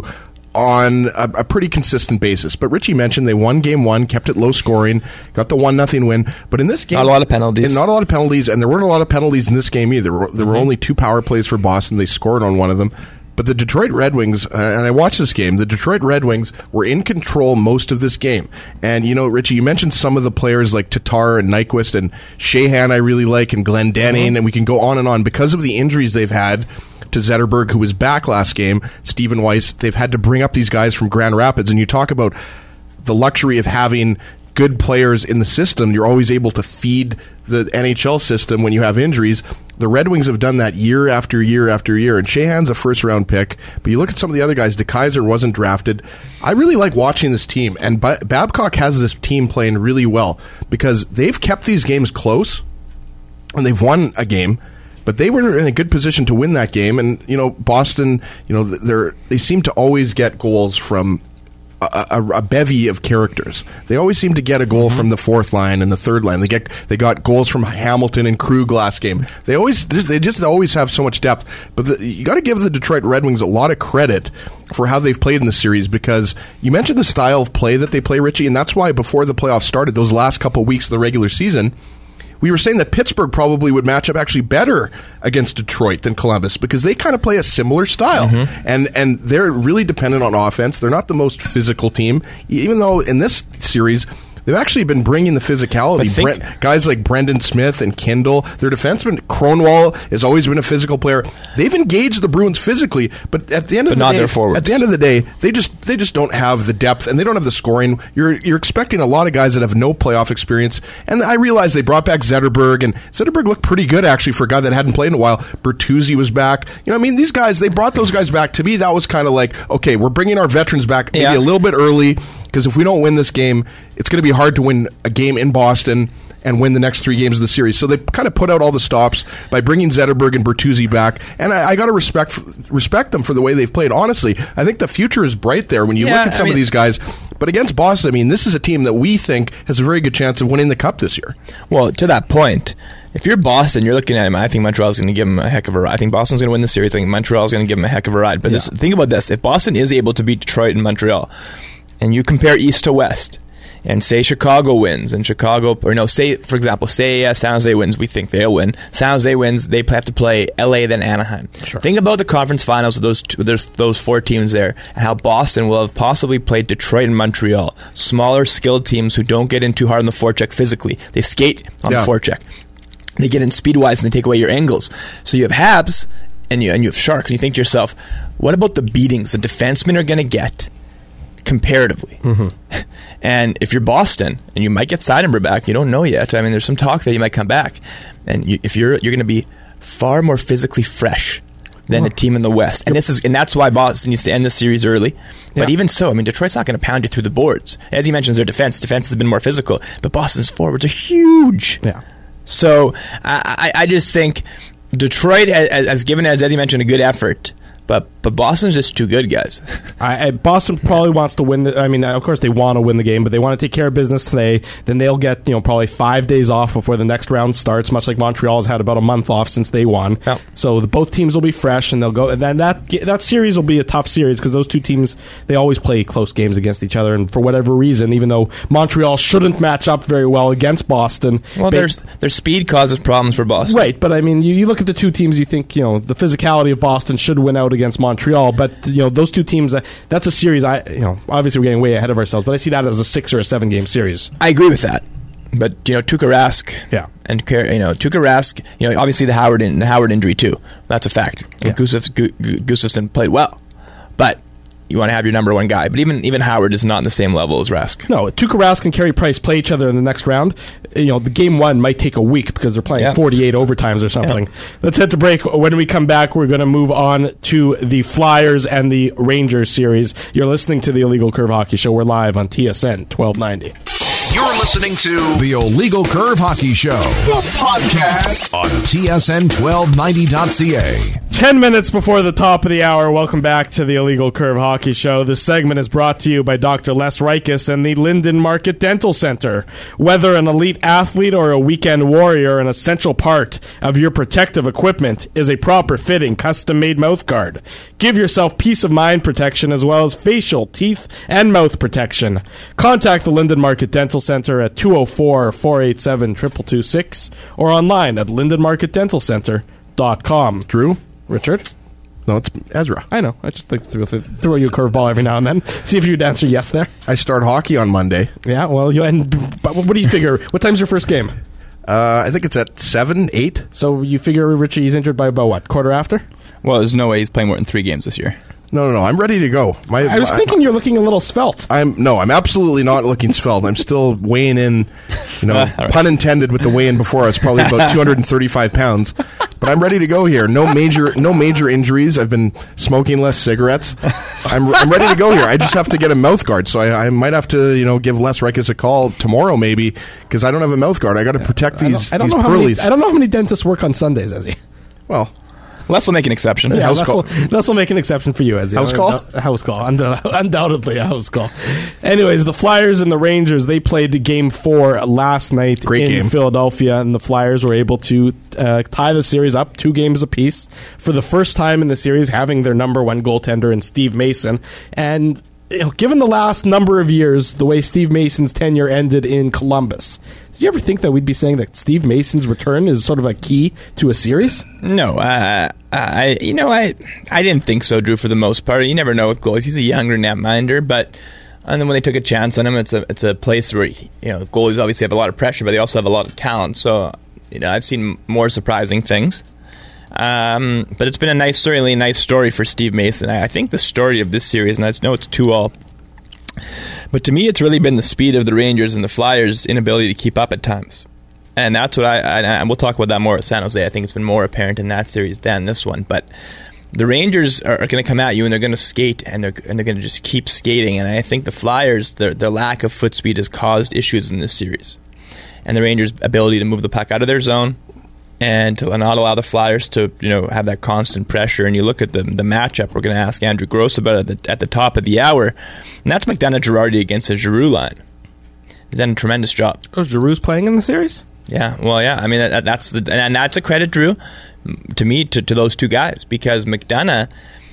on a, a pretty consistent basis. But Richie mentioned they won game one, kept it low scoring, got the one nothing win. But in this game... Not a lot of penalties. Not a lot of penalties, and there weren't a lot of penalties in this game either. There were, there mm-hmm. were only two power plays for Boston. They scored on one of them. But the Detroit Red Wings, uh, and I watched this game, the Detroit Red Wings were in control most of this game. And, you know, Richie, you mentioned some of the players like Tatar and Nyquist and Sheahan I really like, and Glendening, mm-hmm. and we can go on and on. Because of the injuries they've had to Zetterberg, who was back last game, Stephen Weiss, they've had to bring up these guys from Grand Rapids. And you talk about the luxury of having good players in the system. You're always able to feed the N H L system when you have injuries. The Red Wings have done that year after year after year, and Sheahan's a first-round pick, but you look at some of the other guys, DeKaiser wasn't drafted. I really like watching this team, and B- Babcock has this team playing really well because they've kept these games close, and they've won a game, but they were in a good position to win that game, and, you know, Boston, you know, they're, they seem to always get goals from A, a, a bevy of characters. They always seem to get a goal mm-hmm. from the fourth line and the third line. They get they got goals from Hamilton and Krug last game. They always they just always have so much depth. But the, you got to give the Detroit Red Wings a lot of credit for how they've played in the series, because you mentioned the style of play that they play, Richie, and that's why before the playoffs started, those last couple of weeks of the regular season, we were saying that Pittsburgh probably would match up actually better against Detroit than Columbus because they kind of play a similar style. Mm-hmm. And and they're really dependent on offense. They're not the most physical team, even though in this series they've actually been bringing the physicality. Think- Brent, guys like Brendan Smith and Kindle, their defenseman, Kronwall has always been a physical player. They've engaged the Bruins physically, but at the end of but the not day, their forwards. at the end of the day, they just they just don't have the depth and they don't have the scoring. You're you're expecting a lot of guys that have no playoff experience. And I realize they brought back Zetterberg, and Zetterberg looked pretty good actually for a guy that hadn't played in a while. Bertuzzi was back. You know, I mean, these guys, they brought those guys back. To me, that was kind of like, okay, we're bringing our veterans back maybe yeah. a little bit early, because if we don't win this game, it's going to be hard to win a game in Boston and win the next three games of the series. So they kind of put out all the stops by bringing Zetterberg and Bertuzzi back, and I, I got to respect respect them for the way they've played. Honestly, I think the future is bright there when you yeah, look at some I mean, of these guys. But against Boston, I mean, this is a team that we think has a very good chance of winning the Cup this year. Well, to that point, if you're Boston, you're looking at him. I think Montreal's going to give him a heck of a ride. I think Boston's going to win the series. I think Montreal's going to give him a heck of a ride. But yeah. this, think about this. If Boston is able to beat Detroit and Montreal, and you compare East to West, and say Chicago wins, and Chicago, or no, say, for example, say uh, San Jose wins, we think they'll win. San Jose wins, they have to play L A, then Anaheim. Sure. Think Think about the conference finals of those two, there's those four teams there, and how Boston will have possibly played Detroit and Montreal, smaller, skilled teams who don't get in too hard on the forecheck physically. They skate on yeah. the forecheck. They get in speed-wise, and they take away your angles. So you have Habs, and you, and you have Sharks, and you think to yourself, what about the beatings the defensemen are going to get comparatively? Mm-hmm. And if you're Boston, and you might get Seidenberg back, you don't know yet. I mean, there's some talk that he might come back. And you, if you're you're going to be far more physically fresh than a team in the West. And this is and that's why Boston needs to end the series early. But yeah. even so, I mean, Detroit's not going to pound you through the boards. As he mentions, their defense. Defense has been more physical. But Boston's forwards are huge. Yeah. So I, I, I just think Detroit has, has given, as Eddie mentioned, a good effort. But but Boston's just too good, guys. I, I, Boston probably wants to win. The, I mean, of course they want to win the game, but they want to take care of business today. Then they'll get you know probably five days off before the next round starts. Much like Montreal's had about a month off since they won. Yep. So the, both teams will be fresh, and they'll go. And then that that series will be a tough series because those two teams, they always play close games against each other. And for whatever reason, even though Montreal shouldn't match up very well against Boston, well, ba- there's their speed causes problems for Boston, right? But I mean, you, you look at the two teams, you think you know the physicality of Boston should win out against Montreal. But you know those two teams, uh, that's a series. I you know obviously we're getting way ahead of ourselves, but I see that as a six or a seven game series. I agree with that. But you know, Tuukka Rask, yeah, and you know, Tuukka Rask, you know, obviously the Howard in, the Howard injury too. That's a fact. Yeah. Gustav, Gu- Gustafsson played well, but you want to have your number one guy. But even even Howard is not on the same level as Rask. No, Tuukka Rask and Carey Price play each other in the next round. You know, the game one might take a week because they're playing yeah. forty-eight overtimes or something. Yeah. Let's head to break. When we come back, we're going to move on to the Flyers and the Rangers series. You're listening to the Illegal Curve Hockey Show. We're live on T S N twelve ninety. You're listening to the Illegal Curve Hockey Show, the podcast on T S N twelve ninety dot C A. Ten minutes before the top of the hour, welcome back to the Illegal Curve Hockey Show. This segment is brought to you by Doctor Les Rikus and the Linden Market Dental Center. Whether an elite athlete or a weekend warrior, an essential part of your protective equipment is a proper fitting, custom-made mouth guard. Give yourself peace of mind protection as well as facial, teeth, and mouth protection. Contact the Linden Market Dental Center at two oh four, four eight seven, two two two six or online at linden market dental center dot com. Drew? Richard? No, it's Ezra. I know. I just like to throw, throw you a curveball every now and then. See if you'd answer yes there. I start hockey on Monday. Yeah, well, you and but what do you figure? What time's your first game? Uh, I think it's at seven, eight. So you figure Richie is injured by about what, quarter after? Well, there's no way he's playing more than three games this year. No, no, no. I'm ready to go. My, I was I, thinking you're looking a little svelte. I'm no, I'm absolutely not looking svelte. I'm still weighing in, you know, right. pun intended with the weigh-in before I was probably about two hundred thirty-five pounds. But I'm ready to go here. No major, no major injuries. I've been smoking less cigarettes. I'm, I'm ready to go here. I just have to get a mouth guard. So I, I might have to, you know, give Les Rikus a call tomorrow maybe because I don't have a mouth guard. I got to protect these I don't, I these don't know how many, pearlies. I don't know how many dentists work on Sundays, Ezzy. Well. Les will make an exception. Yeah, House Les call. will, Les will make an exception for you, Ezzy. House call? A house call. Undou- undoubtedly a house call. Anyways, the Flyers and the Rangers, they played game four last night Great in game. Philadelphia, and the Flyers were able to uh, tie the series up two games apiece for the first time in the series, having their number one goaltender in Steve Mason. And you know, given the last number of years, the way Steve Mason's tenure ended in Columbus, did you ever think that we'd be saying that Steve Mason's return is sort of a key to a series? No, uh, I you know I I didn't think so, Drew. For the most part, you never know with goalies. He's a younger netminder, but and then when they took a chance on him, it's a it's a place where you know goalies obviously have a lot of pressure, but they also have a lot of talent. So you know I've seen more surprising things. Um, but it's been a nice, certainly a nice story for Steve Mason. I, I think the story of this series, and I know it's two all. But to me, it's really been the speed of the Rangers and the Flyers' inability to keep up at times. And that's what I, I and we'll talk about that more at San Jose. I think it's been more apparent in that series than this one. But the Rangers are, are going to come at you, and they're going to skate, and they're and they're going to just keep skating. And I think the Flyers, their, their lack of foot speed has caused issues in this series. And the Rangers' ability to move the puck out of their zone and to not allow the Flyers to, you know, have that constant pressure. And you look at the the matchup we're going to ask Andrew Gross about at the, at the top of the hour, and that's McDonough-Girardi against the Giroux line. He's done a tremendous job. Oh, Giroux's playing in the series? Yeah, well, yeah. I mean, that, that's the and that's a credit, Drew, to me, to, to those two guys, because McDonough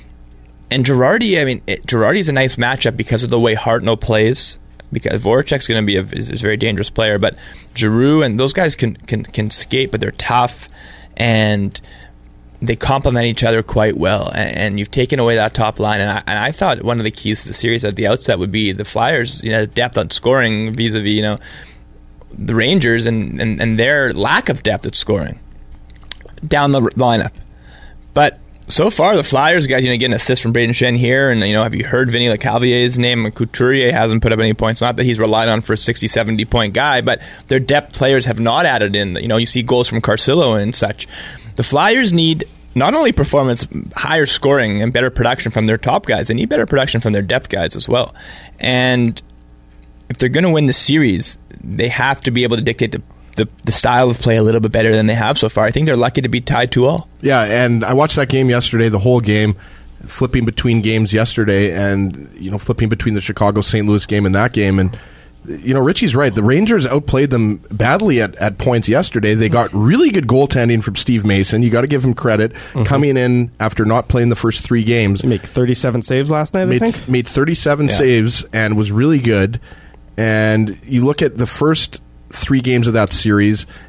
and Girardi. I mean, it, Girardi's a nice matchup because of the way Hartnell plays. Because Voracek's going to be a, is, is a very dangerous player, but Giroux and those guys can, can can skate, but they're tough and they complement each other quite well. And, and you've taken away that top line, and I, and I thought one of the keys to the series at the outset would be the Flyers, you know, depth on scoring vis-a-vis, you know, the Rangers and, and, and their lack of depth at scoring down the lineup. But so far, the Flyers guys, you know, get an assist from Braden Shen here, and you know, have you heard Vinny Lecavallier's name? Couturier hasn't put up any points. Not that he's relied on for a sixty, seventy point guy, but their depth players have not added in. You know, you see goals from Carcillo and such. The Flyers need not only performance, higher scoring and better production from their top guys. They need better production from their depth guys as well. And if they're going to win the series, they have to be able to dictate the The, the style of play a little bit better than they have so far. I think they're lucky to be tied two all. Yeah, and I watched that game yesterday, the whole game, flipping between games yesterday, and you know, flipping between the Chicago-Saint Louis game and that game. And you know, Richie's right. The Rangers outplayed them badly at, at points yesterday. They got really good goaltending from Steve Mason. You got to give him credit. Mm-hmm. Coming in after not playing the first three games, he made thirty-seven saves last night. Made, I think made thirty-seven yeah. saves and was really good. And you look at the first three games of that series,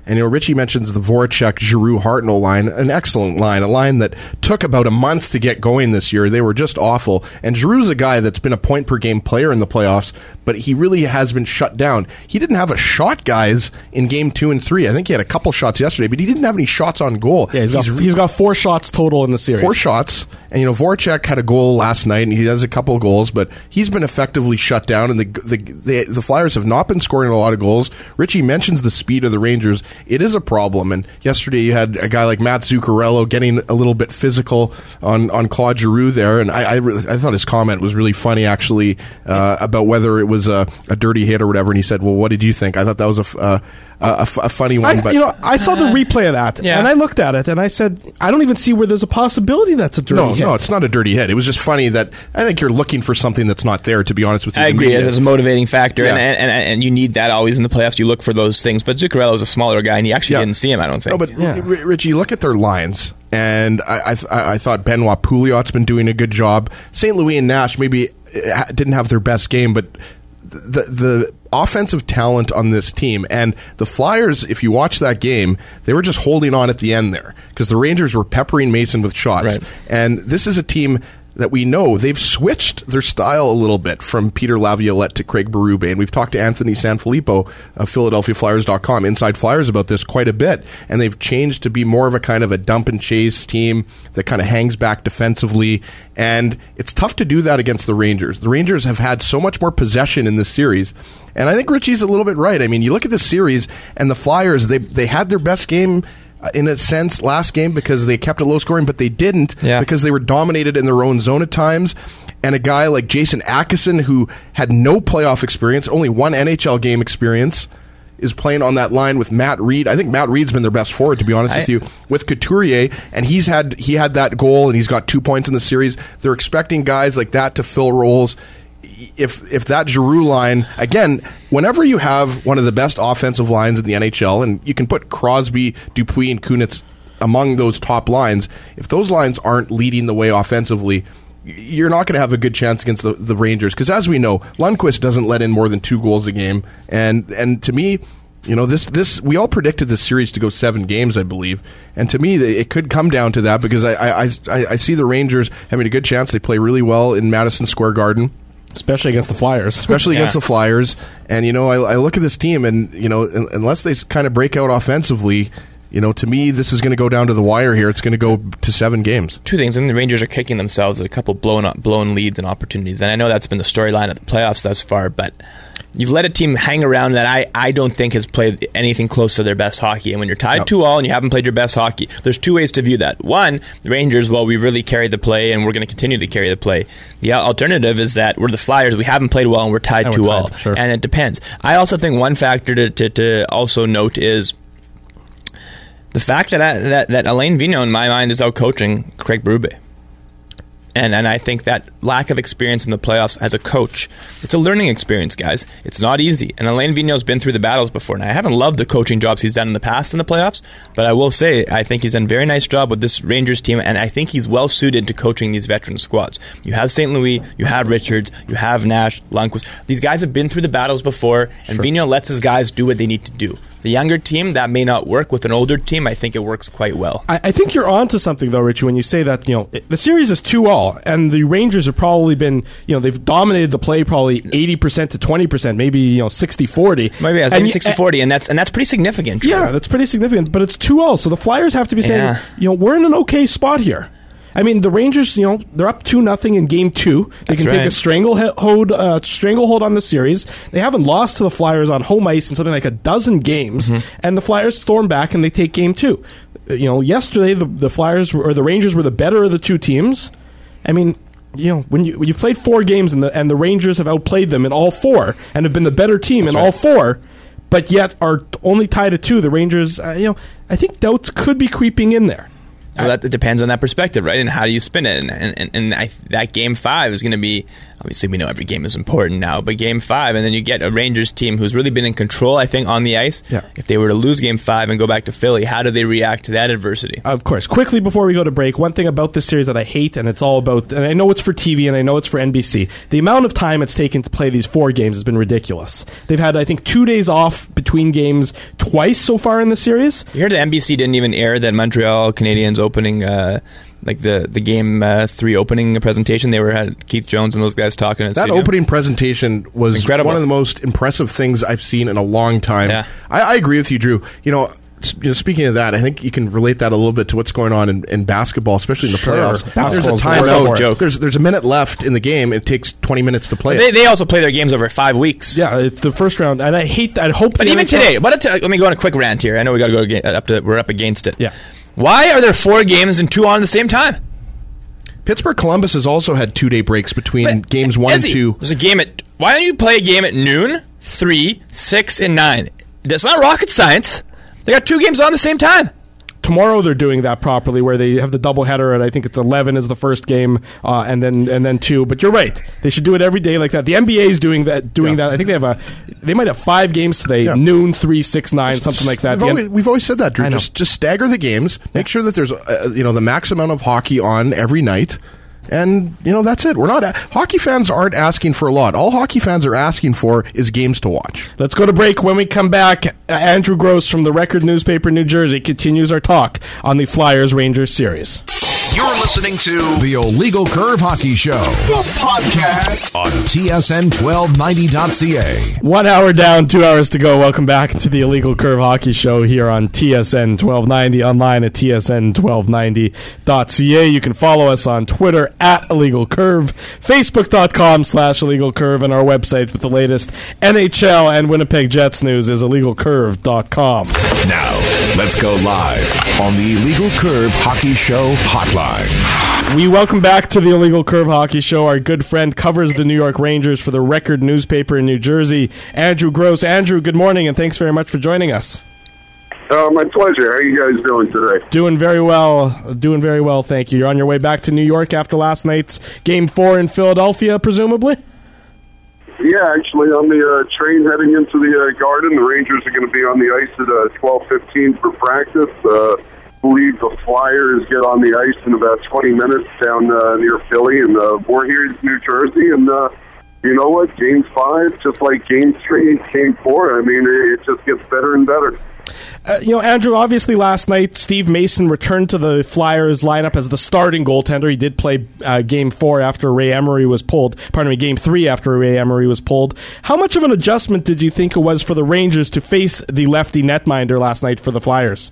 And, you know, Richie mentions the Voracek, Giroux, Hartnell line, an excellent line, a line that took about a month to get going this year. They were just awful. And Giroux's a guy that's been a point-per-game player in the playoffs, but he really has been shut down. He didn't have a shot, guys, in game two and three. I think he had a couple shots yesterday, but he didn't have any shots on goal. Yeah, he's, he's, got, he's got four shots total in the series. Four shots. And, you know, Voracek had a goal last night, and he has a couple of goals, but he's been effectively shut down, and the, the, the, the Flyers have not been scoring a lot of goals. Richie mentions the speed of the Rangers. It is a problem. And yesterday you had a guy like Matt Zuccarello getting a little bit physical on, on Claude Giroux there, and I, I, I thought his comment was really funny, actually, uh, about whether it was a, a dirty hit or whatever, and he said, well, what did you think? I thought that was a, uh, a, a, a funny one. I, but you know, I saw the replay of that, yeah. and I looked at it, and I said, I don't even see where there's a possibility that's a dirty no, hit. No, it's not a dirty hit. It was just funny that I think you're looking for something that's not there, to be honest with you. I agree. Media. It's a motivating factor, Yeah. and, and, and and you need that always in the playoffs. You look for those things. But Zuccarello is a smaller guy, and he actually Yeah. didn't see him, I don't think. No, but Yeah. R- Richie, look at their lines, and I, I, th- I thought Benoit Pouliot's been doing a good job. Saint Louis and Nash maybe uh, didn't have their best game, but the the offensive talent on this team and the Flyers, if you watch that game, they were just holding on at the end there because the Rangers were peppering Mason with shots. Right. And this is a team that we know they've switched their style a little bit from Peter Laviolette to Craig Berube. And we've talked to Anthony Sanfilippo of Philadelphia Flyers dot com, Inside Flyers, about this quite a bit. And they've changed to be more of a kind of a dump and chase team that kind of hangs back defensively. And it's tough to do that against the Rangers. The Rangers have had so much more possession in this series. And I think Richie's a little bit right. I mean, you look at this series and the Flyers, they they had their best game in a sense last game because they kept it low scoring, but they didn't yeah. because they were dominated in their own zone at times. And a guy like Jason Atkinson, who had no playoff experience, only one N H L game experience, is playing on that line with Matt Reed. I think Matt Reed's been their best forward, to be honest I, with you, with Couturier, and he's had he had that goal and he's got two points in the series. They're expecting guys like that to fill roles. If if that Giroux line, again, whenever you have one of the best offensive lines in the N H L, and you can put Crosby, Dupuis, and Kunitz among those top lines, if those lines aren't leading the way offensively, you're not going to have a good chance against the, the Rangers. Because as we know, Lundqvist doesn't let in more than two goals a game. And and to me, you know, this this we all predicted this series to go seven games, I believe. And to me, it could come down to that because I I, I, I see the Rangers having a good chance. They play really well in Madison Square Garden. Especially against the Flyers. Especially Yeah. against the Flyers. And, you know, I, I look at this team and, you know, un- unless they kind of break out offensively, you know, to me, this is going to go down to the wire here. It's going to go to seven games. Two things. I think the Rangers are kicking themselves at a couple blown up, blown leads and opportunities. And I know that's been the storyline of the playoffs thus far, but you've let a team hang around that I, I don't think has played anything close to their best hockey. And when you're tied Yep. two all and you haven't played your best hockey, there's two ways to view that. One, the Rangers, well, we really carried the play and we're going to continue to carry the play. The alternative is that we're the Flyers, we haven't played well and we're tied And two we're all. tied, sure. And it depends. I also think one factor to, to, to also note is the fact that I, that that Alain Vigneault, in my mind, is out coaching Craig Berube. And and I think that lack of experience in the playoffs as a coach, it's a learning experience, guys. It's not easy. And Alain Vigneault's been through the battles before. Now, I haven't loved the coaching jobs he's done in the past in the playoffs, but I will say I think he's done a very nice job with this Rangers team, and I think he's well suited to coaching these veteran squads. You have Saint Louis, you have Richards, you have Nash, Lundqvist. These guys have been through the battles before, and sure. Vigneault lets his guys do what they need to do. The younger team, that may not work. With an older team, I think it works quite well. I, I think you're on to something, though, Richie, when you say that, you know, it, the series is two all, and the Rangers have probably been, you know, they've dominated the play probably eighty percent to twenty percent, maybe, you know, sixty forty. Maybe, yeah, maybe sixty forty, and that's and that's pretty significant. True. Yeah, that's pretty significant, but it's two all, so the Flyers have to be saying, Yeah. you know, we're in an okay spot here. I mean, the Rangers, you know, they're up two nothing in game two. They That's can take right. a stranglehold, uh, stranglehold on the series. They haven't lost to the Flyers on home ice in something like a dozen games, Mm-hmm. and the Flyers storm back and they take game two. Uh, You know, yesterday the, the Flyers were, or the Rangers were the better of the two teams. I mean, you know, when you when you've played four games and the and the Rangers have outplayed them in all four and have been the better team That's in right. all four, but yet are only tied at two. The Rangers, uh, you know, I think doubts could be creeping in there. Well, that depends on that perspective, right? And how do you spin it? And and, and I, that game five is going to be obviously we know every game is important now, but game five, and then you get a Rangers team who's really been in control, I think, on the ice. Yeah. If they were to lose game five and go back to Philly, how do they react to that adversity? Of course. Quickly before we go to break, one thing about this series that I hate, and it's all about, and I know it's for T V and I know it's for N B C, the amount of time it's taken to play these four games has been ridiculous. They've had, I think, two days off between games twice so far in the series. You heard the N B C didn't even air that Montreal Canadiens opening, uh, like the, the game uh, three opening presentation. They were had Keith Jones and those guys talking. That opening presentation was incredible. One of the most impressive things I've seen in a long time. Yeah. I, I agree with you, Drew. You know, you know, speaking of that, I think you can relate that a little bit to what's going on in, in basketball, especially in the Sure. playoffs. There's a Basketball's timeout. the joke. There's there's a minute left in the game. It takes twenty minutes to play They, it. they also play their games over five weeks. Yeah, it's the first round, and I hate that. I hope But the even N H L today, what a t- let me go on a quick rant here. I know we got to go aga- up to we're up against it. Yeah. Why are there four games and two on at the same time? Pittsburgh Columbus has also had two day breaks between But, games one Izzy, and two. There's a game at. Why don't you play a game at noon, three, six, and nine? That's not rocket science. They got two games on at the same time. Tomorrow they're doing that properly, where they have the doubleheader, and I think it's eleven is the first game, uh, and then and then two. But you're right; they should do it every day like that. The N B A is doing that. Doing Yeah. that. I think they have a. They might have five games today: Yeah. noon, three, six, nine, something like that. We've The always, N- we've always said that, Drew. I know. Just just stagger the games. Make sure that there's uh, you know the max amount of hockey on every night. And, you know, that's it. We're not... A- hockey fans aren't asking for a lot. All hockey fans are asking for is games to watch. Let's go to break. When we come back, uh, Andrew Gross from the Record newspaper New Jersey continues our talk on the Flyers-Rangers series. You're listening to the Illegal Curve Hockey Show, the podcast on T S N twelve ninety dot C A. One hour down, two hours to go. Welcome back to the Illegal Curve Hockey Show here on T S N twelve ninety, online at T S N twelve ninety dot C A. You can follow us on Twitter at Illegal Curve, Facebook.com slash Illegal Curve, and our website with the latest N H L and Winnipeg Jets news is illegal curve dot com. Now, let's go live on the Illegal Curve Hockey Show hotline. We welcome back to the Illegal Curve Hockey Show. Our good friend covers the New York Rangers for the Record newspaper in New Jersey, Andrew Gross. Andrew, good morning, and thanks very much for joining us. Uh, my pleasure. How are you guys doing today? Doing very well. Doing very well, thank you. You're on your way back to New York after last night's Game four in Philadelphia, presumably? Yeah, actually, on the uh, train heading into the uh, Garden, the Rangers are going to be on the ice at uh, twelve fifteen for practice. Uh, I believe the Flyers get on the ice in about twenty minutes down uh, near Philly in uh, Voorhees, New Jersey. And uh, you know what? Game five, just like Game three and Game four, I mean, it, it just gets better and better. Uh, you know, Andrew, obviously last night Steve Mason returned to the Flyers lineup as the starting goaltender. He did play uh, Game four after Ray Emery was pulled. Pardon me, Game three after Ray Emery was pulled. How much of an adjustment did you think it was for the Rangers to face the lefty netminder last night for the Flyers?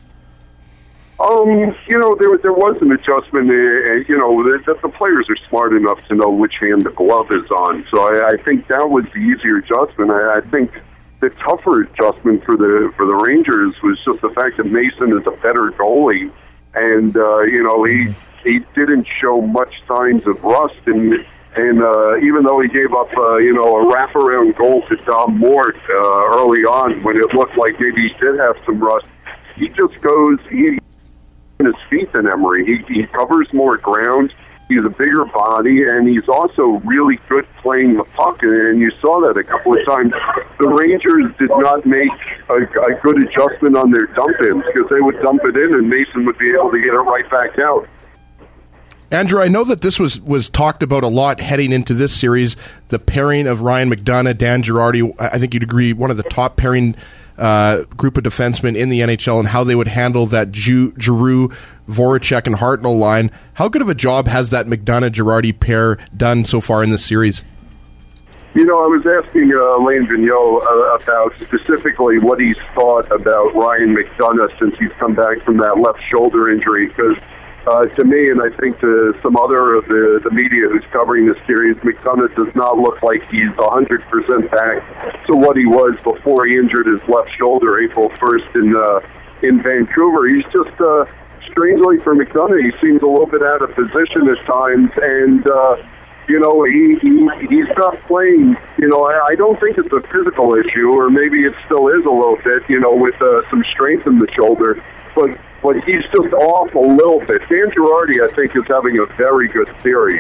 Um, you know, there there was an adjustment. Uh, you know, the, the players are smart enough to know which hand the glove is on. So I, I think that was the easier adjustment. I, I think the tougher adjustment for the for the Rangers was just the fact that Mason is a better goalie, and uh, you know he he didn't show much signs of rust, and and uh, even though he gave up uh, you know a wraparound goal to Dom Mort uh, early on when it looked like maybe he did have some rust, he just goes he. his feet than Emery. He, he covers more ground. He's a bigger body, and he's also really good playing the puck, and you saw that a couple of times. The Rangers did not make a, a good adjustment on their dump-ins because they would dump it in, and Mason would be able to get it right back out. Andrew, I know that this was, was talked about a lot heading into this series, the pairing of Ryan McDonagh, Dan Girardi. I think you'd agree, one of the top pairing uh, group of defensemen in the N H L, and how they would handle that Ju- Giroux, Voracek, and Hartnell line. How good of a job has that McDonagh-Girardi pair done so far in this series? You know, I was asking uh, Alain Vigneault uh, about specifically what he's thought about Ryan McDonagh since he's come back from that left shoulder injury, because Uh, to me, and I think to some other of the, the media who's covering this series, McDonagh does not look like he's one hundred percent back to what he was before he injured his left shoulder April first in uh, in Vancouver. He's just, uh, strangely for McDonagh, he seems a little bit out of position at times, and, uh, you know, he, he he's not playing, you know, I, I don't think it's a physical issue, or maybe it still is a little bit, you know, with uh, some strength in the shoulder, but But he's just off a little bit. Dan Girardi, I think, is having a very good series.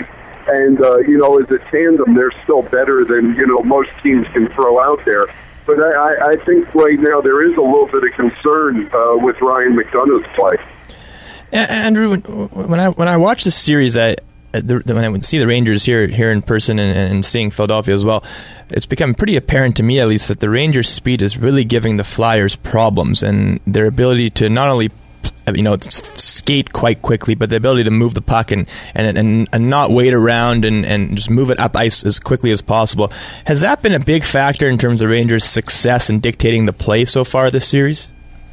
And, uh, you know, as a tandem, they're still better than, you know, most teams can throw out there. But I, I think right now there is a little bit of concern uh, with Ryan McDonough's play. Andrew, when I when I watch this series, I the, when I would see the Rangers here here in person and, and seeing Philadelphia as well, it's become pretty apparent to me, at least, that the Rangers' speed is really giving the Flyers problems, and their ability to not only you know skate quite quickly, but the ability to move the puck and and and, and not wait around and, and just move it up ice as quickly as possible. Has that been a big factor in terms of Rangers' success in dictating the play so far this series?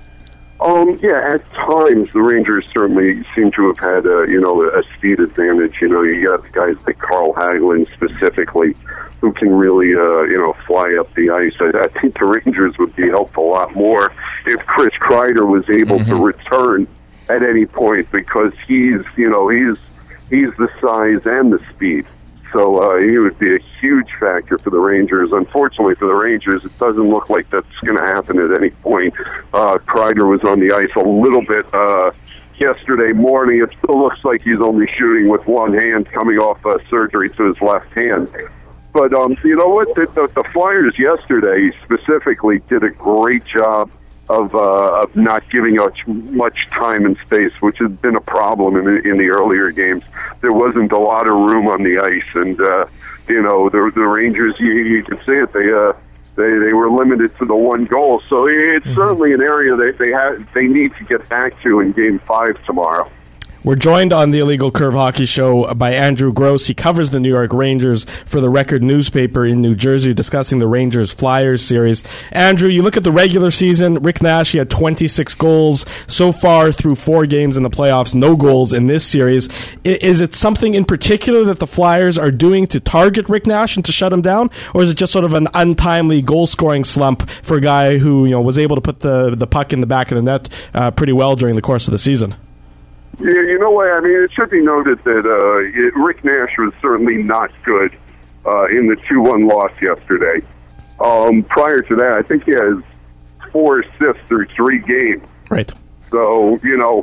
Um, yeah, at times the Rangers certainly seem to have had a, you know, a speed advantage. You know, you got guys like Carl Hagelin specifically who can really, uh, you know, fly up the ice. I, I think the Rangers would be helped a lot more if Chris Kreider was able mm-hmm. to return at any point, because he's, you know, he's he's the size and the speed. So uh, he would be a huge factor for the Rangers. Unfortunately for the Rangers, it doesn't look like that's going to happen at any point. Uh, Kreider was on the ice a little bit uh, yesterday morning. It still looks like he's only shooting with one hand, coming off uh, surgery to his left hand. But um, you know what? The, the, the Flyers yesterday specifically did a great job of uh, of not giving us much time and space, which has been a problem in the, in the earlier games. There wasn't a lot of room on the ice, and uh, you know the the Rangers. You, you can see it. They uh, they they were limited to the one goal, so it's mm-hmm. certainly an area that they have they need to get back to in Game Five tomorrow. We're joined on the Illegal Curve Hockey Show by Andrew Gross. He covers the New York Rangers for the Record newspaper in New Jersey, discussing the Rangers-Flyers series. Andrew, you look at the regular season, Rick Nash, he had twenty-six goals so far through four games in the playoffs, no goals in this series. Is it something in particular that the Flyers are doing to target Rick Nash and to shut him down, or is it just sort of an untimely goal-scoring slump for a guy who, you know, was able to put the, the puck in the back of the net uh, pretty well during the course of the season? Yeah, you know what? I mean, it should be noted that uh, it, Rick Nash was certainly not good uh, in the two one loss yesterday. Um, prior to that, I think he has four assists through three games. Right. So, you know,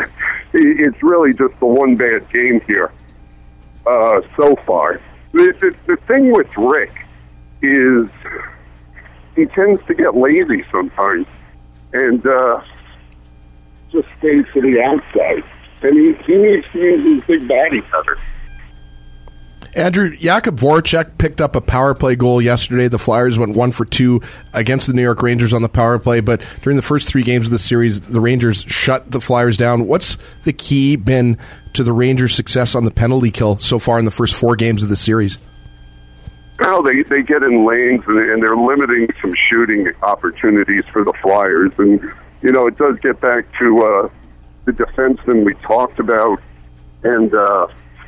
it's really just the one bad game here uh, so far. The, the, the thing with Rick is he tends to get lazy sometimes and uh, just stays to the outside. And he, he needs to use his big body better. Andrew, Jakub Voracek picked up a power play goal yesterday. The Flyers went one for two against the New York Rangers on the power play, but during the first three games of the series, the Rangers shut the Flyers down. What's the key been to the Rangers' success on the penalty kill so far in the first four games of the series? Well, they, they get in lanes, and they're limiting some shooting opportunities for the Flyers. And, you know, it does get back to uh, the defenseman we talked about, and uh,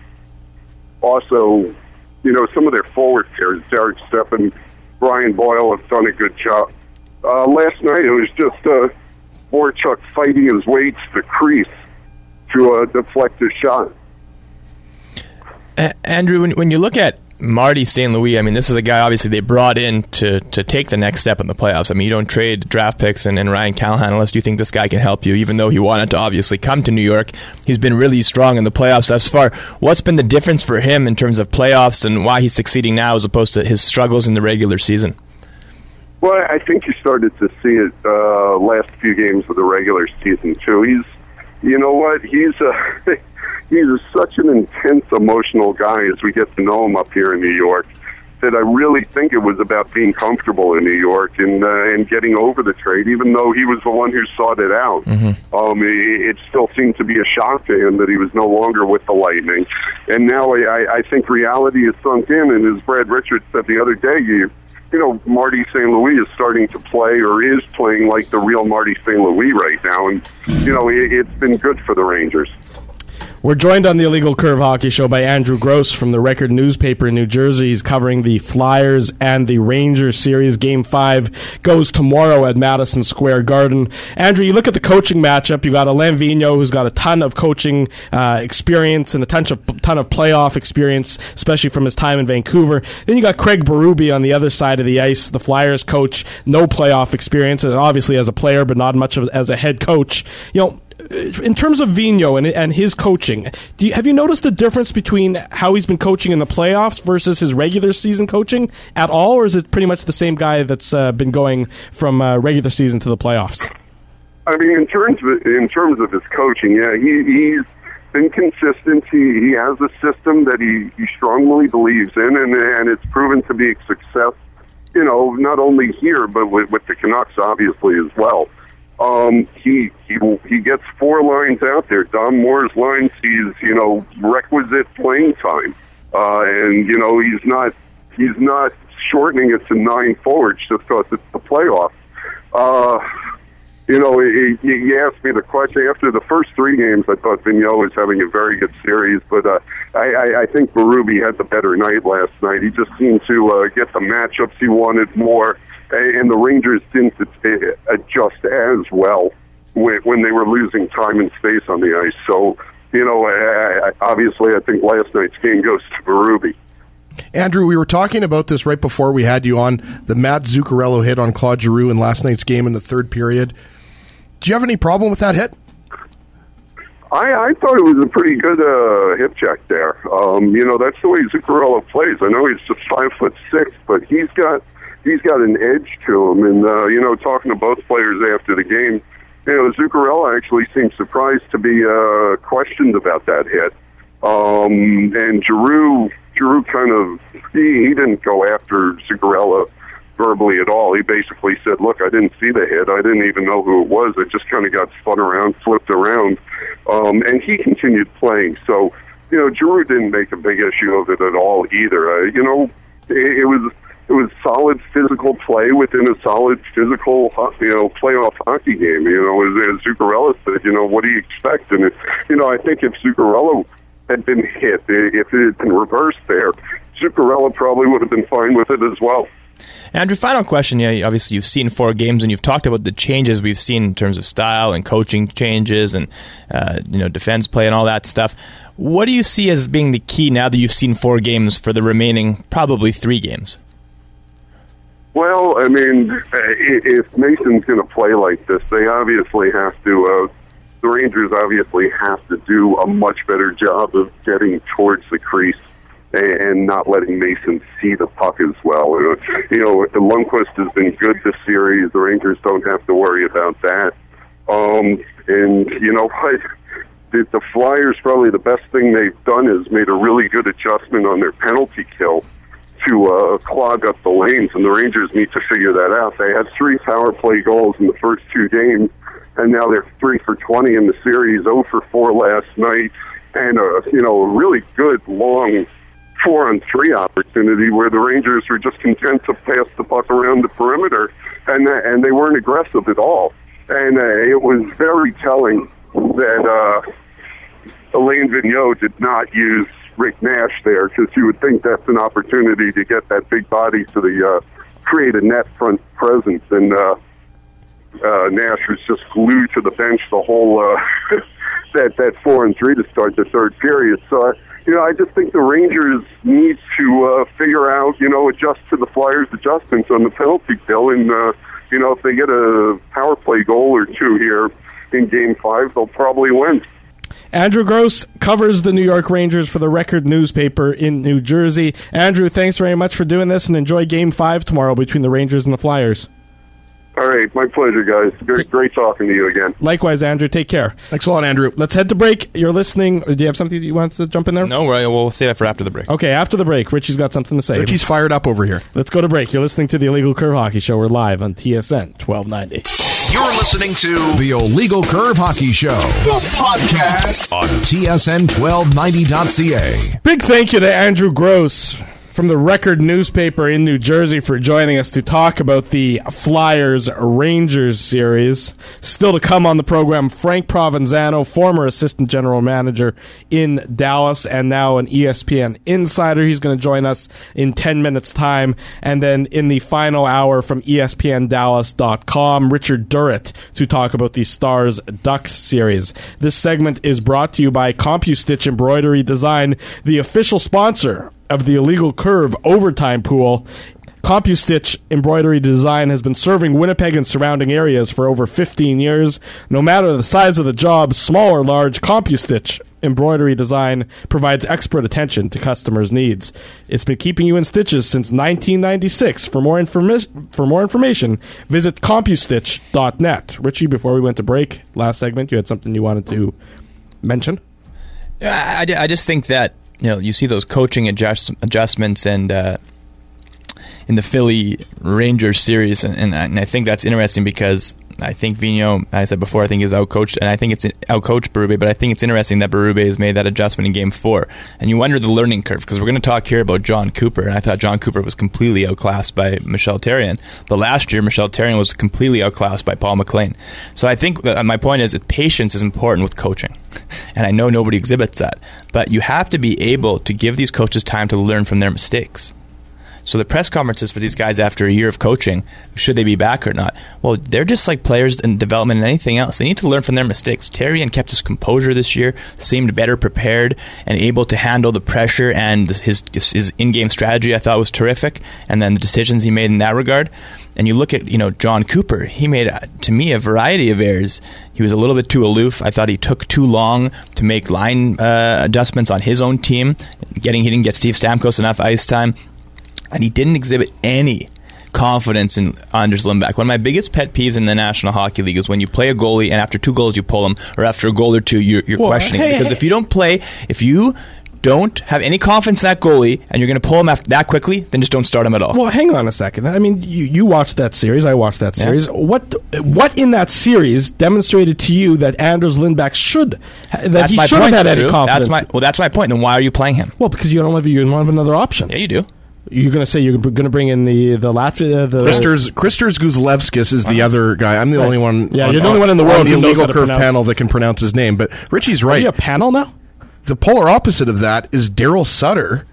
also, you know, some of their forward pairs, Derek Stepan, Brian Boyle, have done a good job. Uh, last night, it was just uh, Voracek fighting his way to the crease to uh, deflect his shot. Uh, Andrew, when, when you look at Marty Saint Louis, I mean, this is a guy obviously they brought in to, to take the next step in the playoffs. I mean, you don't trade draft picks and, and Ryan Callahan unless you think this guy can help you, even though he wanted to obviously come to New York. He's been really strong in the playoffs thus far. What's been the difference for him in terms of playoffs and why he's succeeding now as opposed to his struggles in the regular season? Well, I think you started to see it uh, last few games of the regular season, too. He's, you know what, he's a... He's such an intense, emotional guy as we get to know him up here in New York that I really think it was about being comfortable in New York and uh, and getting over the trade, even though he was the one who sought it out. Mm-hmm. Um, it, it still seemed to be a shock to him that he was no longer with the Lightning. And now I, I think reality has sunk in, and as Brad Richards said the other day, you, you know, Marty Saint Louis is starting to play or is playing like the real Marty Saint Louis right now. And, you know, it, it's been good for the Rangers. We're joined on the Illegal Curve Hockey Show by Andrew Gross from the Record newspaper in New Jersey. He's covering the Flyers and the Rangers series. Game five goes tomorrow at Madison Square Garden. Andrew, you look at the coaching matchup. You got Alain Vigneault, who's got a ton of coaching uh, experience and a ton of, ton of playoff experience, especially from his time in Vancouver. Then you got Craig Berube on the other side of the ice, the Flyers coach, no playoff experience, and obviously as a player, but not much of, as a head coach. You know, in terms of Vigneault and, and his coaching, do you, have you noticed the difference between how he's been coaching in the playoffs versus his regular season coaching at all, or is it pretty much the same guy that's uh, been going from uh, regular season to the playoffs? I mean, in terms of, in terms of his coaching, yeah, he, he's been consistent. He, he has a system that he, he strongly believes in, and, and it's proven to be a success, you know, not only here, but with, with the Canucks, obviously, as well. Um, he, he he gets four lines out there. Dom Moore's line sees, you know, requisite playing time, uh, and you know he's not he's not shortening it to nine forwards just because it's the playoffs. Uh, you know, he, he asked me the question after the first three games. I thought Vigneault was having a very good series, but uh, I, I, I think Berube had the better night last night. He just seemed to uh, get the matchups he wanted more. And the Rangers didn't adjust as well when they were losing time and space on the ice. So, you know, obviously I think last night's game goes to Berube. Andrew, we were talking about this right before we had you on, the Matt Zuccarello hit on Claude Giroux in last night's game in the third period. Do you have any problem with that hit? I, I thought it was a pretty good uh, hip check there. Um, you know, that's the way Zuccarello plays. I know he's just five foot six, but he's got he's got an edge to him. And, uh, you know, talking to both players after the game, you know, Zuccarello actually seemed surprised to be uh, questioned about that hit. Um, and Giroux, Giroux kind of, he, he didn't go after Zuccarello verbally at all. He basically said, look, I didn't see the hit. I didn't even know who it was. It just kind of got spun around, flipped around. Um, and he continued playing. So, you know, Giroux didn't make a big issue of it at all either. Uh, you know, it, it was... It was solid physical play within a solid physical, you know, playoff hockey game. You know, as, as Zuccarello said, you know, what do you expect? And, it, you know, I think if Zuccarello had been hit, if it had been reversed there, Zuccarello probably would have been fine with it as well. Andrew, final question. Yeah, obviously you've seen four games and you've talked about the changes we've seen in terms of style and coaching changes and uh, you know defense play and all that stuff. What do you see as being the key now that you've seen four games for the remaining probably three games? Well, I mean, if Mason's going to play like this, they obviously have to, uh, the Rangers obviously have to do a much better job of getting towards the crease and not letting Mason see the puck as well. You know, Lundqvist has been good this series. The Rangers don't have to worry about that. Um, and, you know, the, the Flyers, probably the best thing they've done is made a really good adjustment on their penalty kill to uh, clog up the lanes, and the Rangers need to figure that out. They had three power play goals in the first two games, and now they're three for twenty in the series, zero for four last night, and a, you know, a really good, long four-on-three opportunity where the Rangers were just content to pass the puck around the perimeter, and, uh, and they weren't aggressive at all. And uh, it was very telling that uh, Alain Vigneault did not use Rick Nash there, because you would think that's an opportunity to get that big body to the uh, create a net front presence, and uh, uh, Nash was just glued to the bench the whole uh, that that four and three to start the third period. So uh, you know, I just think the Rangers need to uh, figure out, you know, adjust to the Flyers' adjustments on the penalty kill, and uh, you know, if they get a power play goal or two here in Game Five, they'll probably win. Andrew Gross covers the New York Rangers for the Record newspaper in New Jersey. Andrew, thanks very much for doing this, and enjoy Game five tomorrow between the Rangers and the Flyers. All right, my pleasure, guys. Great, great talking to you again. Likewise, Andrew. Take care. Thanks a lot, Andrew. Let's head to break. You're listening. Do you have something you want to jump in there? No, right, we'll save that for after the break. Okay, after the break, Richie's got something to say. Richie's fired up over here. Let's go to break. You're listening to the Illegal Curve Hockey Show. We're live on T S N twelve ninety. You're listening to the Illegal Curve Hockey Show, the podcast on T S N twelve ninety dot C A. Big thank you to Andrew Gross from the Record newspaper in New Jersey for joining us to talk about the Flyers-Rangers series. Still to come on the program, Frank Provenzano, former assistant general manager in Dallas and now an E S P N insider. He's going to join us in ten minutes' time. And then in the final hour from E S P N Dallas dot com, Richard Durrett to talk about the Stars-Ducks series. This segment is brought to you by CompuStitch Embroidery Design, the official sponsor of the Illegal Curve Overtime Pool. CompuStitch embroidery design has been serving Winnipeg and surrounding areas for over fifteen years. No matter the size of the job, small or large, CompuStitch embroidery design provides expert attention to customers' needs. It's been keeping you in stitches since nineteen ninety-six. For more informa- for more information, visit compustitch dot net. Richie, before we went to break, last segment, you had something you wanted to mention? I, I just think that, you know, you see those coaching adjust, adjustments and uh, in the Philly Rangers series, and, and, and I think that's interesting because I think Vigneault, I said before, I think is outcoached, and I think it's outcoached Berube, but I think it's interesting that Berube has made that adjustment in Game Four. And you wonder the learning curve, because we're going to talk here about John Cooper, and I thought John Cooper was completely outclassed by Michel Therrien. But last year, Michel Therrien was completely outclassed by Paul McLean. So I think that my point is that patience is important with coaching. And I know nobody exhibits that. But you have to be able to give these coaches time to learn from their mistakes. So the press conferences for these guys after a year of coaching, should they be back or not? Well, they're just like players in development and anything else. They need to learn from their mistakes. Therrien kept his composure this year, seemed better prepared and able to handle the pressure, and his his in-game strategy I thought was terrific, and then the decisions he made in that regard. And you look at, you know, John Cooper, he made, uh, to me, a variety of errors. He was a little bit too aloof. I thought he took too long to make line uh, adjustments on his own team. Getting He didn't get Steve Stamkos enough ice time. And he didn't exhibit any confidence in Anders Lindback. One of my biggest pet peeves in the National Hockey League is when you play a goalie and after two goals you pull him, or after a goal or two you're, you're well, questioning. Hey, because hey. if you don't play, if you don't have any confidence in that goalie and you're going to pull him after that quickly, then just don't start him at all. Well, hang on a second. I mean, you, you watched that series. I watched that series. Yeah. What what in that series demonstrated to you that Anders Lindback should that that's he my should point, have had Drew. any confidence? That's my, well, that's my point. Then why are you playing him? Well, because you don't have you don't have another option. Yeah, you do. You're going to say you're going to bring in the the Latvia the Kristers Kristers Guzlevskis is the uh, other guy. I'm the right. only one. Yeah, on, you're the only one in the world on the who illegal knows curve pronounce. panel that can pronounce his name. But Richie's right. Are you a panel now? The polar opposite of that is Daryl Sutter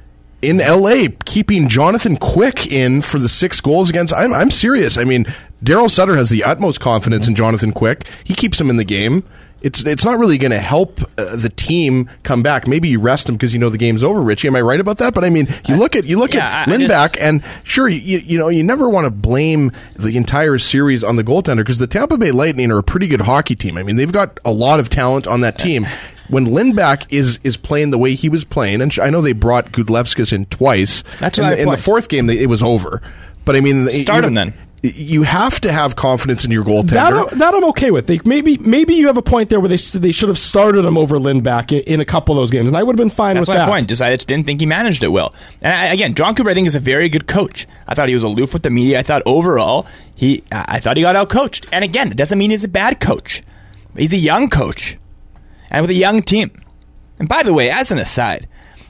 in L A keeping Jonathan Quick in for the six goals against. I'm I'm serious. I mean, Daryl Sutter has the utmost confidence in Jonathan Quick. He keeps him in the game. It's it's not really going to help uh, the team come back. Maybe you rest him because you know the game's over, Richie. Am I right about that? But I mean, you look at you look yeah, at Lindback, and sure, you you know you never want to blame the entire series on the goaltender because the Tampa Bay Lightning are a pretty good hockey team. I mean, they've got a lot of talent on that team. When Lindback is is playing the way he was playing, and I know they brought Gudlevskis in twice. That's in, what the, in the fourth game, they, it was over. But I mean, start you him know, then. You have to have confidence in your goaltender. That, that I'm okay with. They, maybe maybe you have a point there where they they should have started him over Lindback in, in a couple of those games, and I would have been fine That's with my that. point. Just, I just didn't think he managed it well. And I, again, John Cooper, I think, is a very good coach. I thought he was aloof with the media. I thought overall he I thought he got outcoached. And again, it doesn't mean he's a bad coach. He's a young coach, and with a young team. And by the way, as an aside,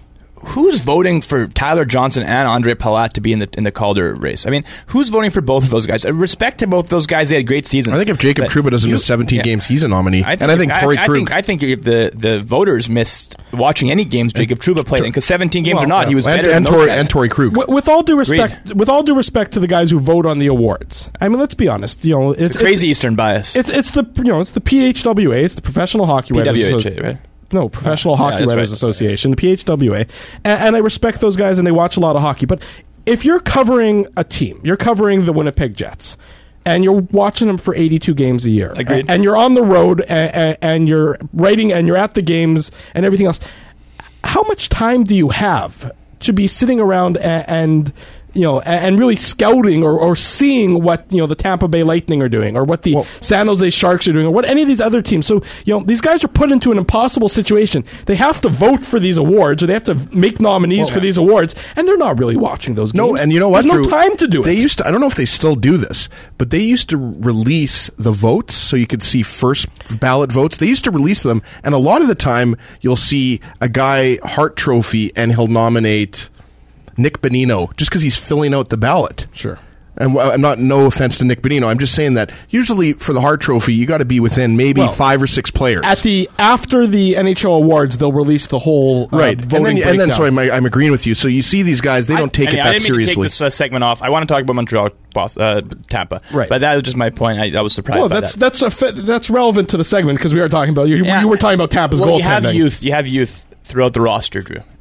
who's voting for Tyler Johnson and Andre Palat to be in the in the Calder race? I mean, who's voting for both of those guys? Respect to both those guys; they had great seasons. I think if Jacob Trouba doesn't miss seventeen yeah. games, he's a nominee. I think, and I think Torrey I, Krug. I think, I think the the voters missed watching any games Jacob Trouba played in because seventeen games well, or not, yeah. he was and, better and than Tor- those guys. And Torrey Krug. With, with all due respect, Agreed. with all due respect to the guys who vote on the awards, I mean, let's be honest. You know, it's, it's a crazy it's, Eastern bias. It's it's the you know it's the P H W A, it's the Professional Hockey Writers Association, right? No, Professional Hockey yeah, Writers right. Association, the P H W A, and, and I respect those guys, and they watch a lot of hockey. But if you're covering a team, you're covering the Winnipeg Jets, and you're watching them for eighty-two games a year, Agreed. and you're on the road, and, and you're writing, and you're at the games, and everything else, how much time do you have to be sitting around and, and you know, and really scouting or, or seeing what, you know, the Tampa Bay Lightning are doing or what the well, San Jose Sharks are doing or what any of these other teams. So, you know, these guys are put into an impossible situation. They have to vote for these awards or they have to make nominees well, for these awards, and they're not really watching those games. No, and you know what, There's Drew? no time to do they it. Used to, I don't know if they still do this, but they used to release the votes so you could see first ballot votes. They used to release them, and a lot of the time you'll see a guy Hart Trophy and he'll nominate Nick Bonino, just because he's filling out the ballot. Sure. And I'm not, no offense to Nick Bonino. I'm just saying that usually for the Hart Trophy, you got to be within maybe well, five or six players. At the after the N H L awards, they'll release the whole uh, right. voting and then, and then so I'm, breakdown. I'm agreeing with you. So you see these guys, they don't take I, it that I didn't seriously. Mean to take this uh, segment off. I want to talk about Montreal, uh, Tampa. Right. But that was just my point. I, I was surprised. Well, by that's that. that's a, that's relevant to the segment because we are talking about you. Yeah. You were talking about Tampa's well, goaltending. You have youth. You have youth throughout the roster, Drew.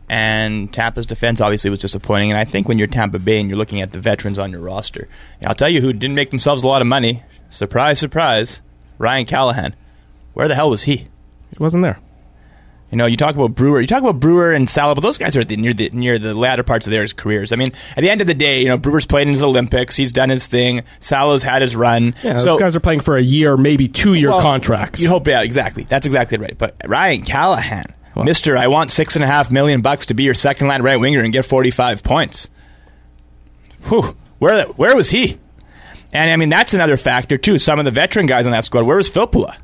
And Tampa's defense obviously was disappointing. And I think when you're Tampa Bay and you're looking at the veterans on your roster, and I'll tell you who didn't make themselves a lot of money. Surprise, surprise, Ryan Callahan. Where the hell was he? He wasn't there. You know, you talk about Brewer, you talk about Brewer and Salo, but those guys are at the, near the near the latter parts of their careers. I mean, at the end of the day, you know, Brewer's played in his Olympics, he's done his thing. Salo's had his run. Yeah, so, those guys are playing for a year, maybe two-year well, contracts. You hope, yeah, exactly. That's exactly right. But Ryan Callahan, well, Mister I want six and a half million bucks to be your second line right winger and get forty-five points. Whew, where where was he? And I mean, that's another factor too. Some of the veteran guys on that squad. Where was Filppula?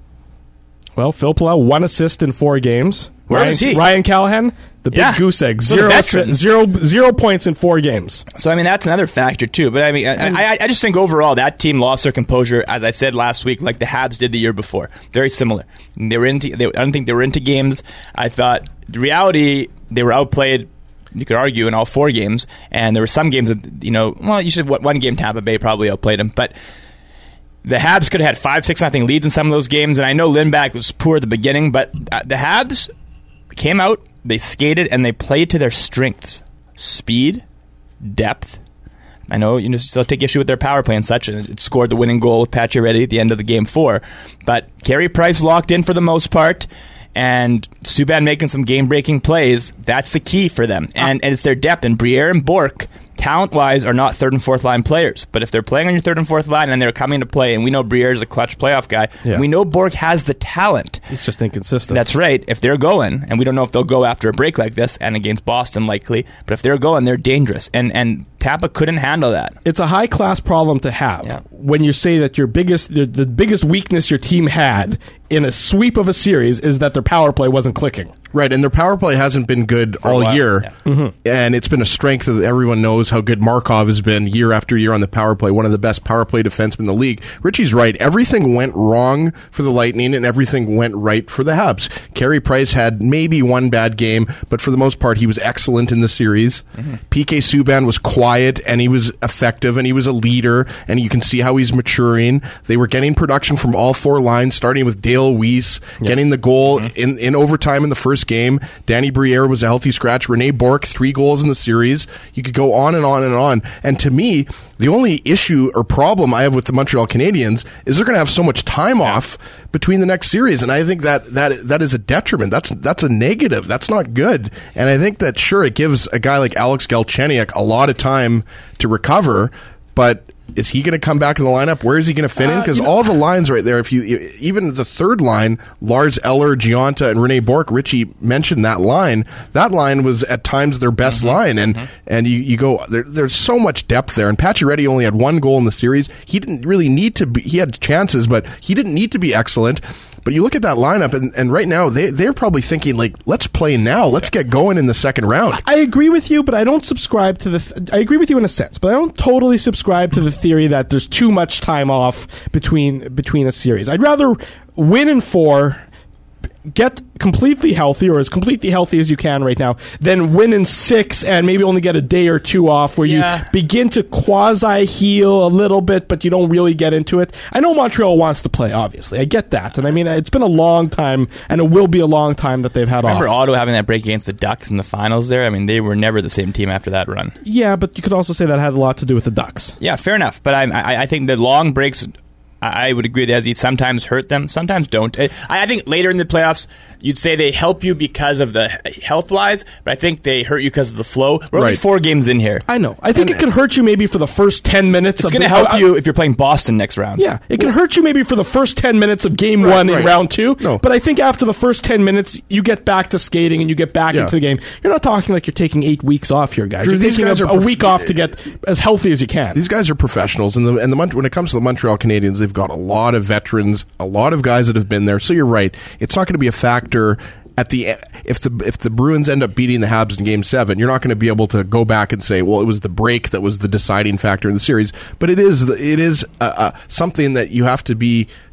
Well, Filppula, one assist in four games. Where Ryan, was he? Ryan Callahan, the big Yeah. goose egg. So the Zero, veterans. zero, zero points in four games. So, I mean, that's another factor, too. But, I mean, I, I, I just think overall that team lost their composure, as I said last week, like the Habs did the year before. Very similar. They were into. They, I don't think they were into games. I thought, the reality, they were outplayed, you could argue, in all four games. And there were some games that, you know, well, you should, one game Tampa Bay probably outplayed them. But the Habs could have had five, six nothing leads in some of those games. And I know Lindback was poor at the beginning, but the Habs came out, they skated, and they played to their strengths. Speed, depth. I know you know, still take issue with their power play and such, and it scored the winning goal with Pacioretty at the end of the game four. But Carey Price locked in for the most part, and Subban making some game-breaking plays. That's the key for them. And, and it's their depth. And Briere and Bourque, talent-wise, are not third and fourth line players. But if they're playing on your third and fourth line and they're coming to play, and we know Briere is a clutch playoff guy, Yeah. we know Bourque has the talent. It's just inconsistent. That's right. If they're going, and we don't know if they'll go after a break like this, and against Boston likely, but if they're going, they're dangerous. And and Tampa couldn't handle that. It's a high-class problem to have Yeah. when you say that your biggest, the, the biggest weakness your team had in a sweep of a series is that their power play wasn't clicking. Right, and their power play hasn't been good all while, year, yeah. Mm-hmm. and it's been a strength that everyone knows how good Markov has been year after year on the power play, one of the best power play defensemen in the league. Richie's right. Everything went wrong for the Lightning, and everything went right for the Habs. Carey Price had maybe one bad game, but for the most part, he was excellent in the series. Mm-hmm. P K Subban was quiet, and he was effective, and he was a leader, and you can see how he's maturing. They were getting production from all four lines, starting with Dale Weiss, yeah. getting the goal mm-hmm. in, in overtime in the first game. Danny Briere was a healthy scratch. Rene Bourque, three goals in the series. You could go on and on and on. And to me, the only issue or problem I have with the Montreal Canadiens is they're going to have so much time off between the next series, and I think that that that is a detriment. That's that's a negative. That's not good. And I think that sure, it gives a guy like Alex Galchenyuk a lot of time to recover, but is he going to come back in the lineup? Where is he going to fit in? Because uh, all the lines right there, if you even the third line, Lars Eller, Gionta, and Rene Bourque, Richie mentioned that line. That line was at times their best mm-hmm, line, and mm-hmm. and you, you go there, there's so much depth there. And Pacioretty only had one goal in the series. He didn't really need to be. He had chances, but he didn't need to be excellent. But you look at that lineup, and, and right now, they, they're probably thinking, like, let's play now. Let's get going in the second round. I agree with you, but I don't subscribe to the... Th- I agree with you in a sense, but I don't totally subscribe to the theory that there's too much time off between between a series. I'd rather win in four, get completely healthy, or as completely healthy as you can right now, then win in six and maybe only get a day or two off where yeah. you begin to quasi-heal a little bit, but you don't really get into it. I know Montreal wants to play, obviously. I get that. And I mean, it's been a long time, and it will be a long time that they've had Remember off. Remember Ottawa having that break against the Ducks in the finals there? I mean, they were never the same team after that run. Yeah, but you could also say that had a lot to do with the Ducks. Yeah, fair enough. But I, I, I think the long breaks... I would agree that they sometimes hurt them, sometimes don't. I think later in the playoffs, you'd say they help you because of the health-wise, but I think they hurt you because of the flow. We're only right. four games in here. I know. I think and, it can hurt you maybe for the first ten minutes. It's going to help uh, you if you're playing Boston next round. Yeah, it can hurt you maybe for the first ten minutes of game right, one right. in round two, no. but I think after the first ten minutes, you get back to skating and you get back yeah. into the game. You're not talking like you're taking eight weeks off here, guys. Drew, you're taking guys a, a week off to get as healthy as you can. These guys are professionals, and the, and the when it comes to the Montreal Canadiens, they've got a lot of veterans, a lot of guys that have been there. So you're right. It's not going to be a factor at the if the if the Bruins end up beating the Habs in Game Seven. You're not going to be able to go back and say, well, it was the break that was the deciding factor in the series. But it is it is uh, uh, something that you have to be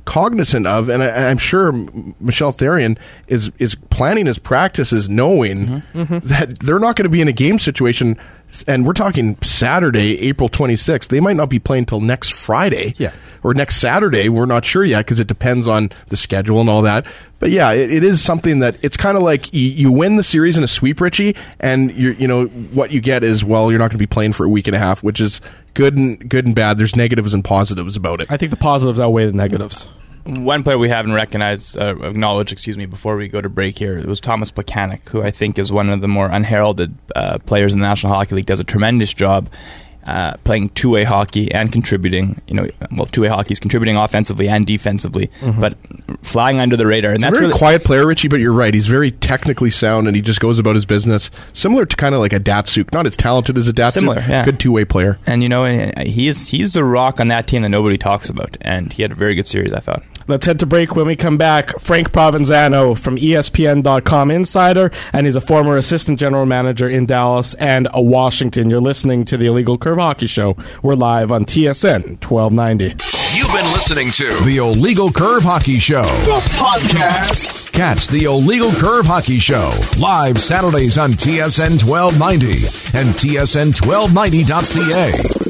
cognizant of, and I, I'm sure Michel Therrien is is planning his practices knowing mm-hmm. Mm-hmm. that they're not going to be in a game situation. And we're talking Saturday, April twenty-sixth. They might not be playing till next Friday yeah. or next Saturday. We're not sure yet because it depends on the schedule and all that. But yeah, it, it is something that it's kind of like you, you win the series in a sweep, Richie, and you you know what you get is, well, you're not going to be playing for a week and a half, which is good and good and bad. There's negatives and positives about it. I think the positives outweigh the negatives. One player we haven't recognized, uh, acknowledged, excuse me, before we go to break here, it was Thomas Plekanec, who I think is one of the more unheralded uh, players in the National Hockey League. Does a tremendous job uh, playing two-way hockey and contributing. You know, well, two-way hockey is contributing offensively and defensively, mm-hmm. but flying under the radar. And He's that's a very really quiet player, Richie, but you're right. He's very technically sound, and he just goes about his business, similar to kind of like a Datsuk. Not as talented as a Datsuk, Similar, yeah. Good two-way player. And you know, he is he's the rock on that team that nobody talks about, and he had a very good series, I thought. Let's head to break. When we come back, Frank Provenzano from E S P N dot com insider, and he's a former assistant general manager in Dallas and a Washington. You're listening to the Illegal Curve Hockey Show. We're live on T S N twelve ninety. You've been listening to the Illegal Curve Hockey Show, the podcast. Catch the Illegal Curve Hockey Show live Saturdays on T S N twelve ninety and T S N twelve ninety dot C A.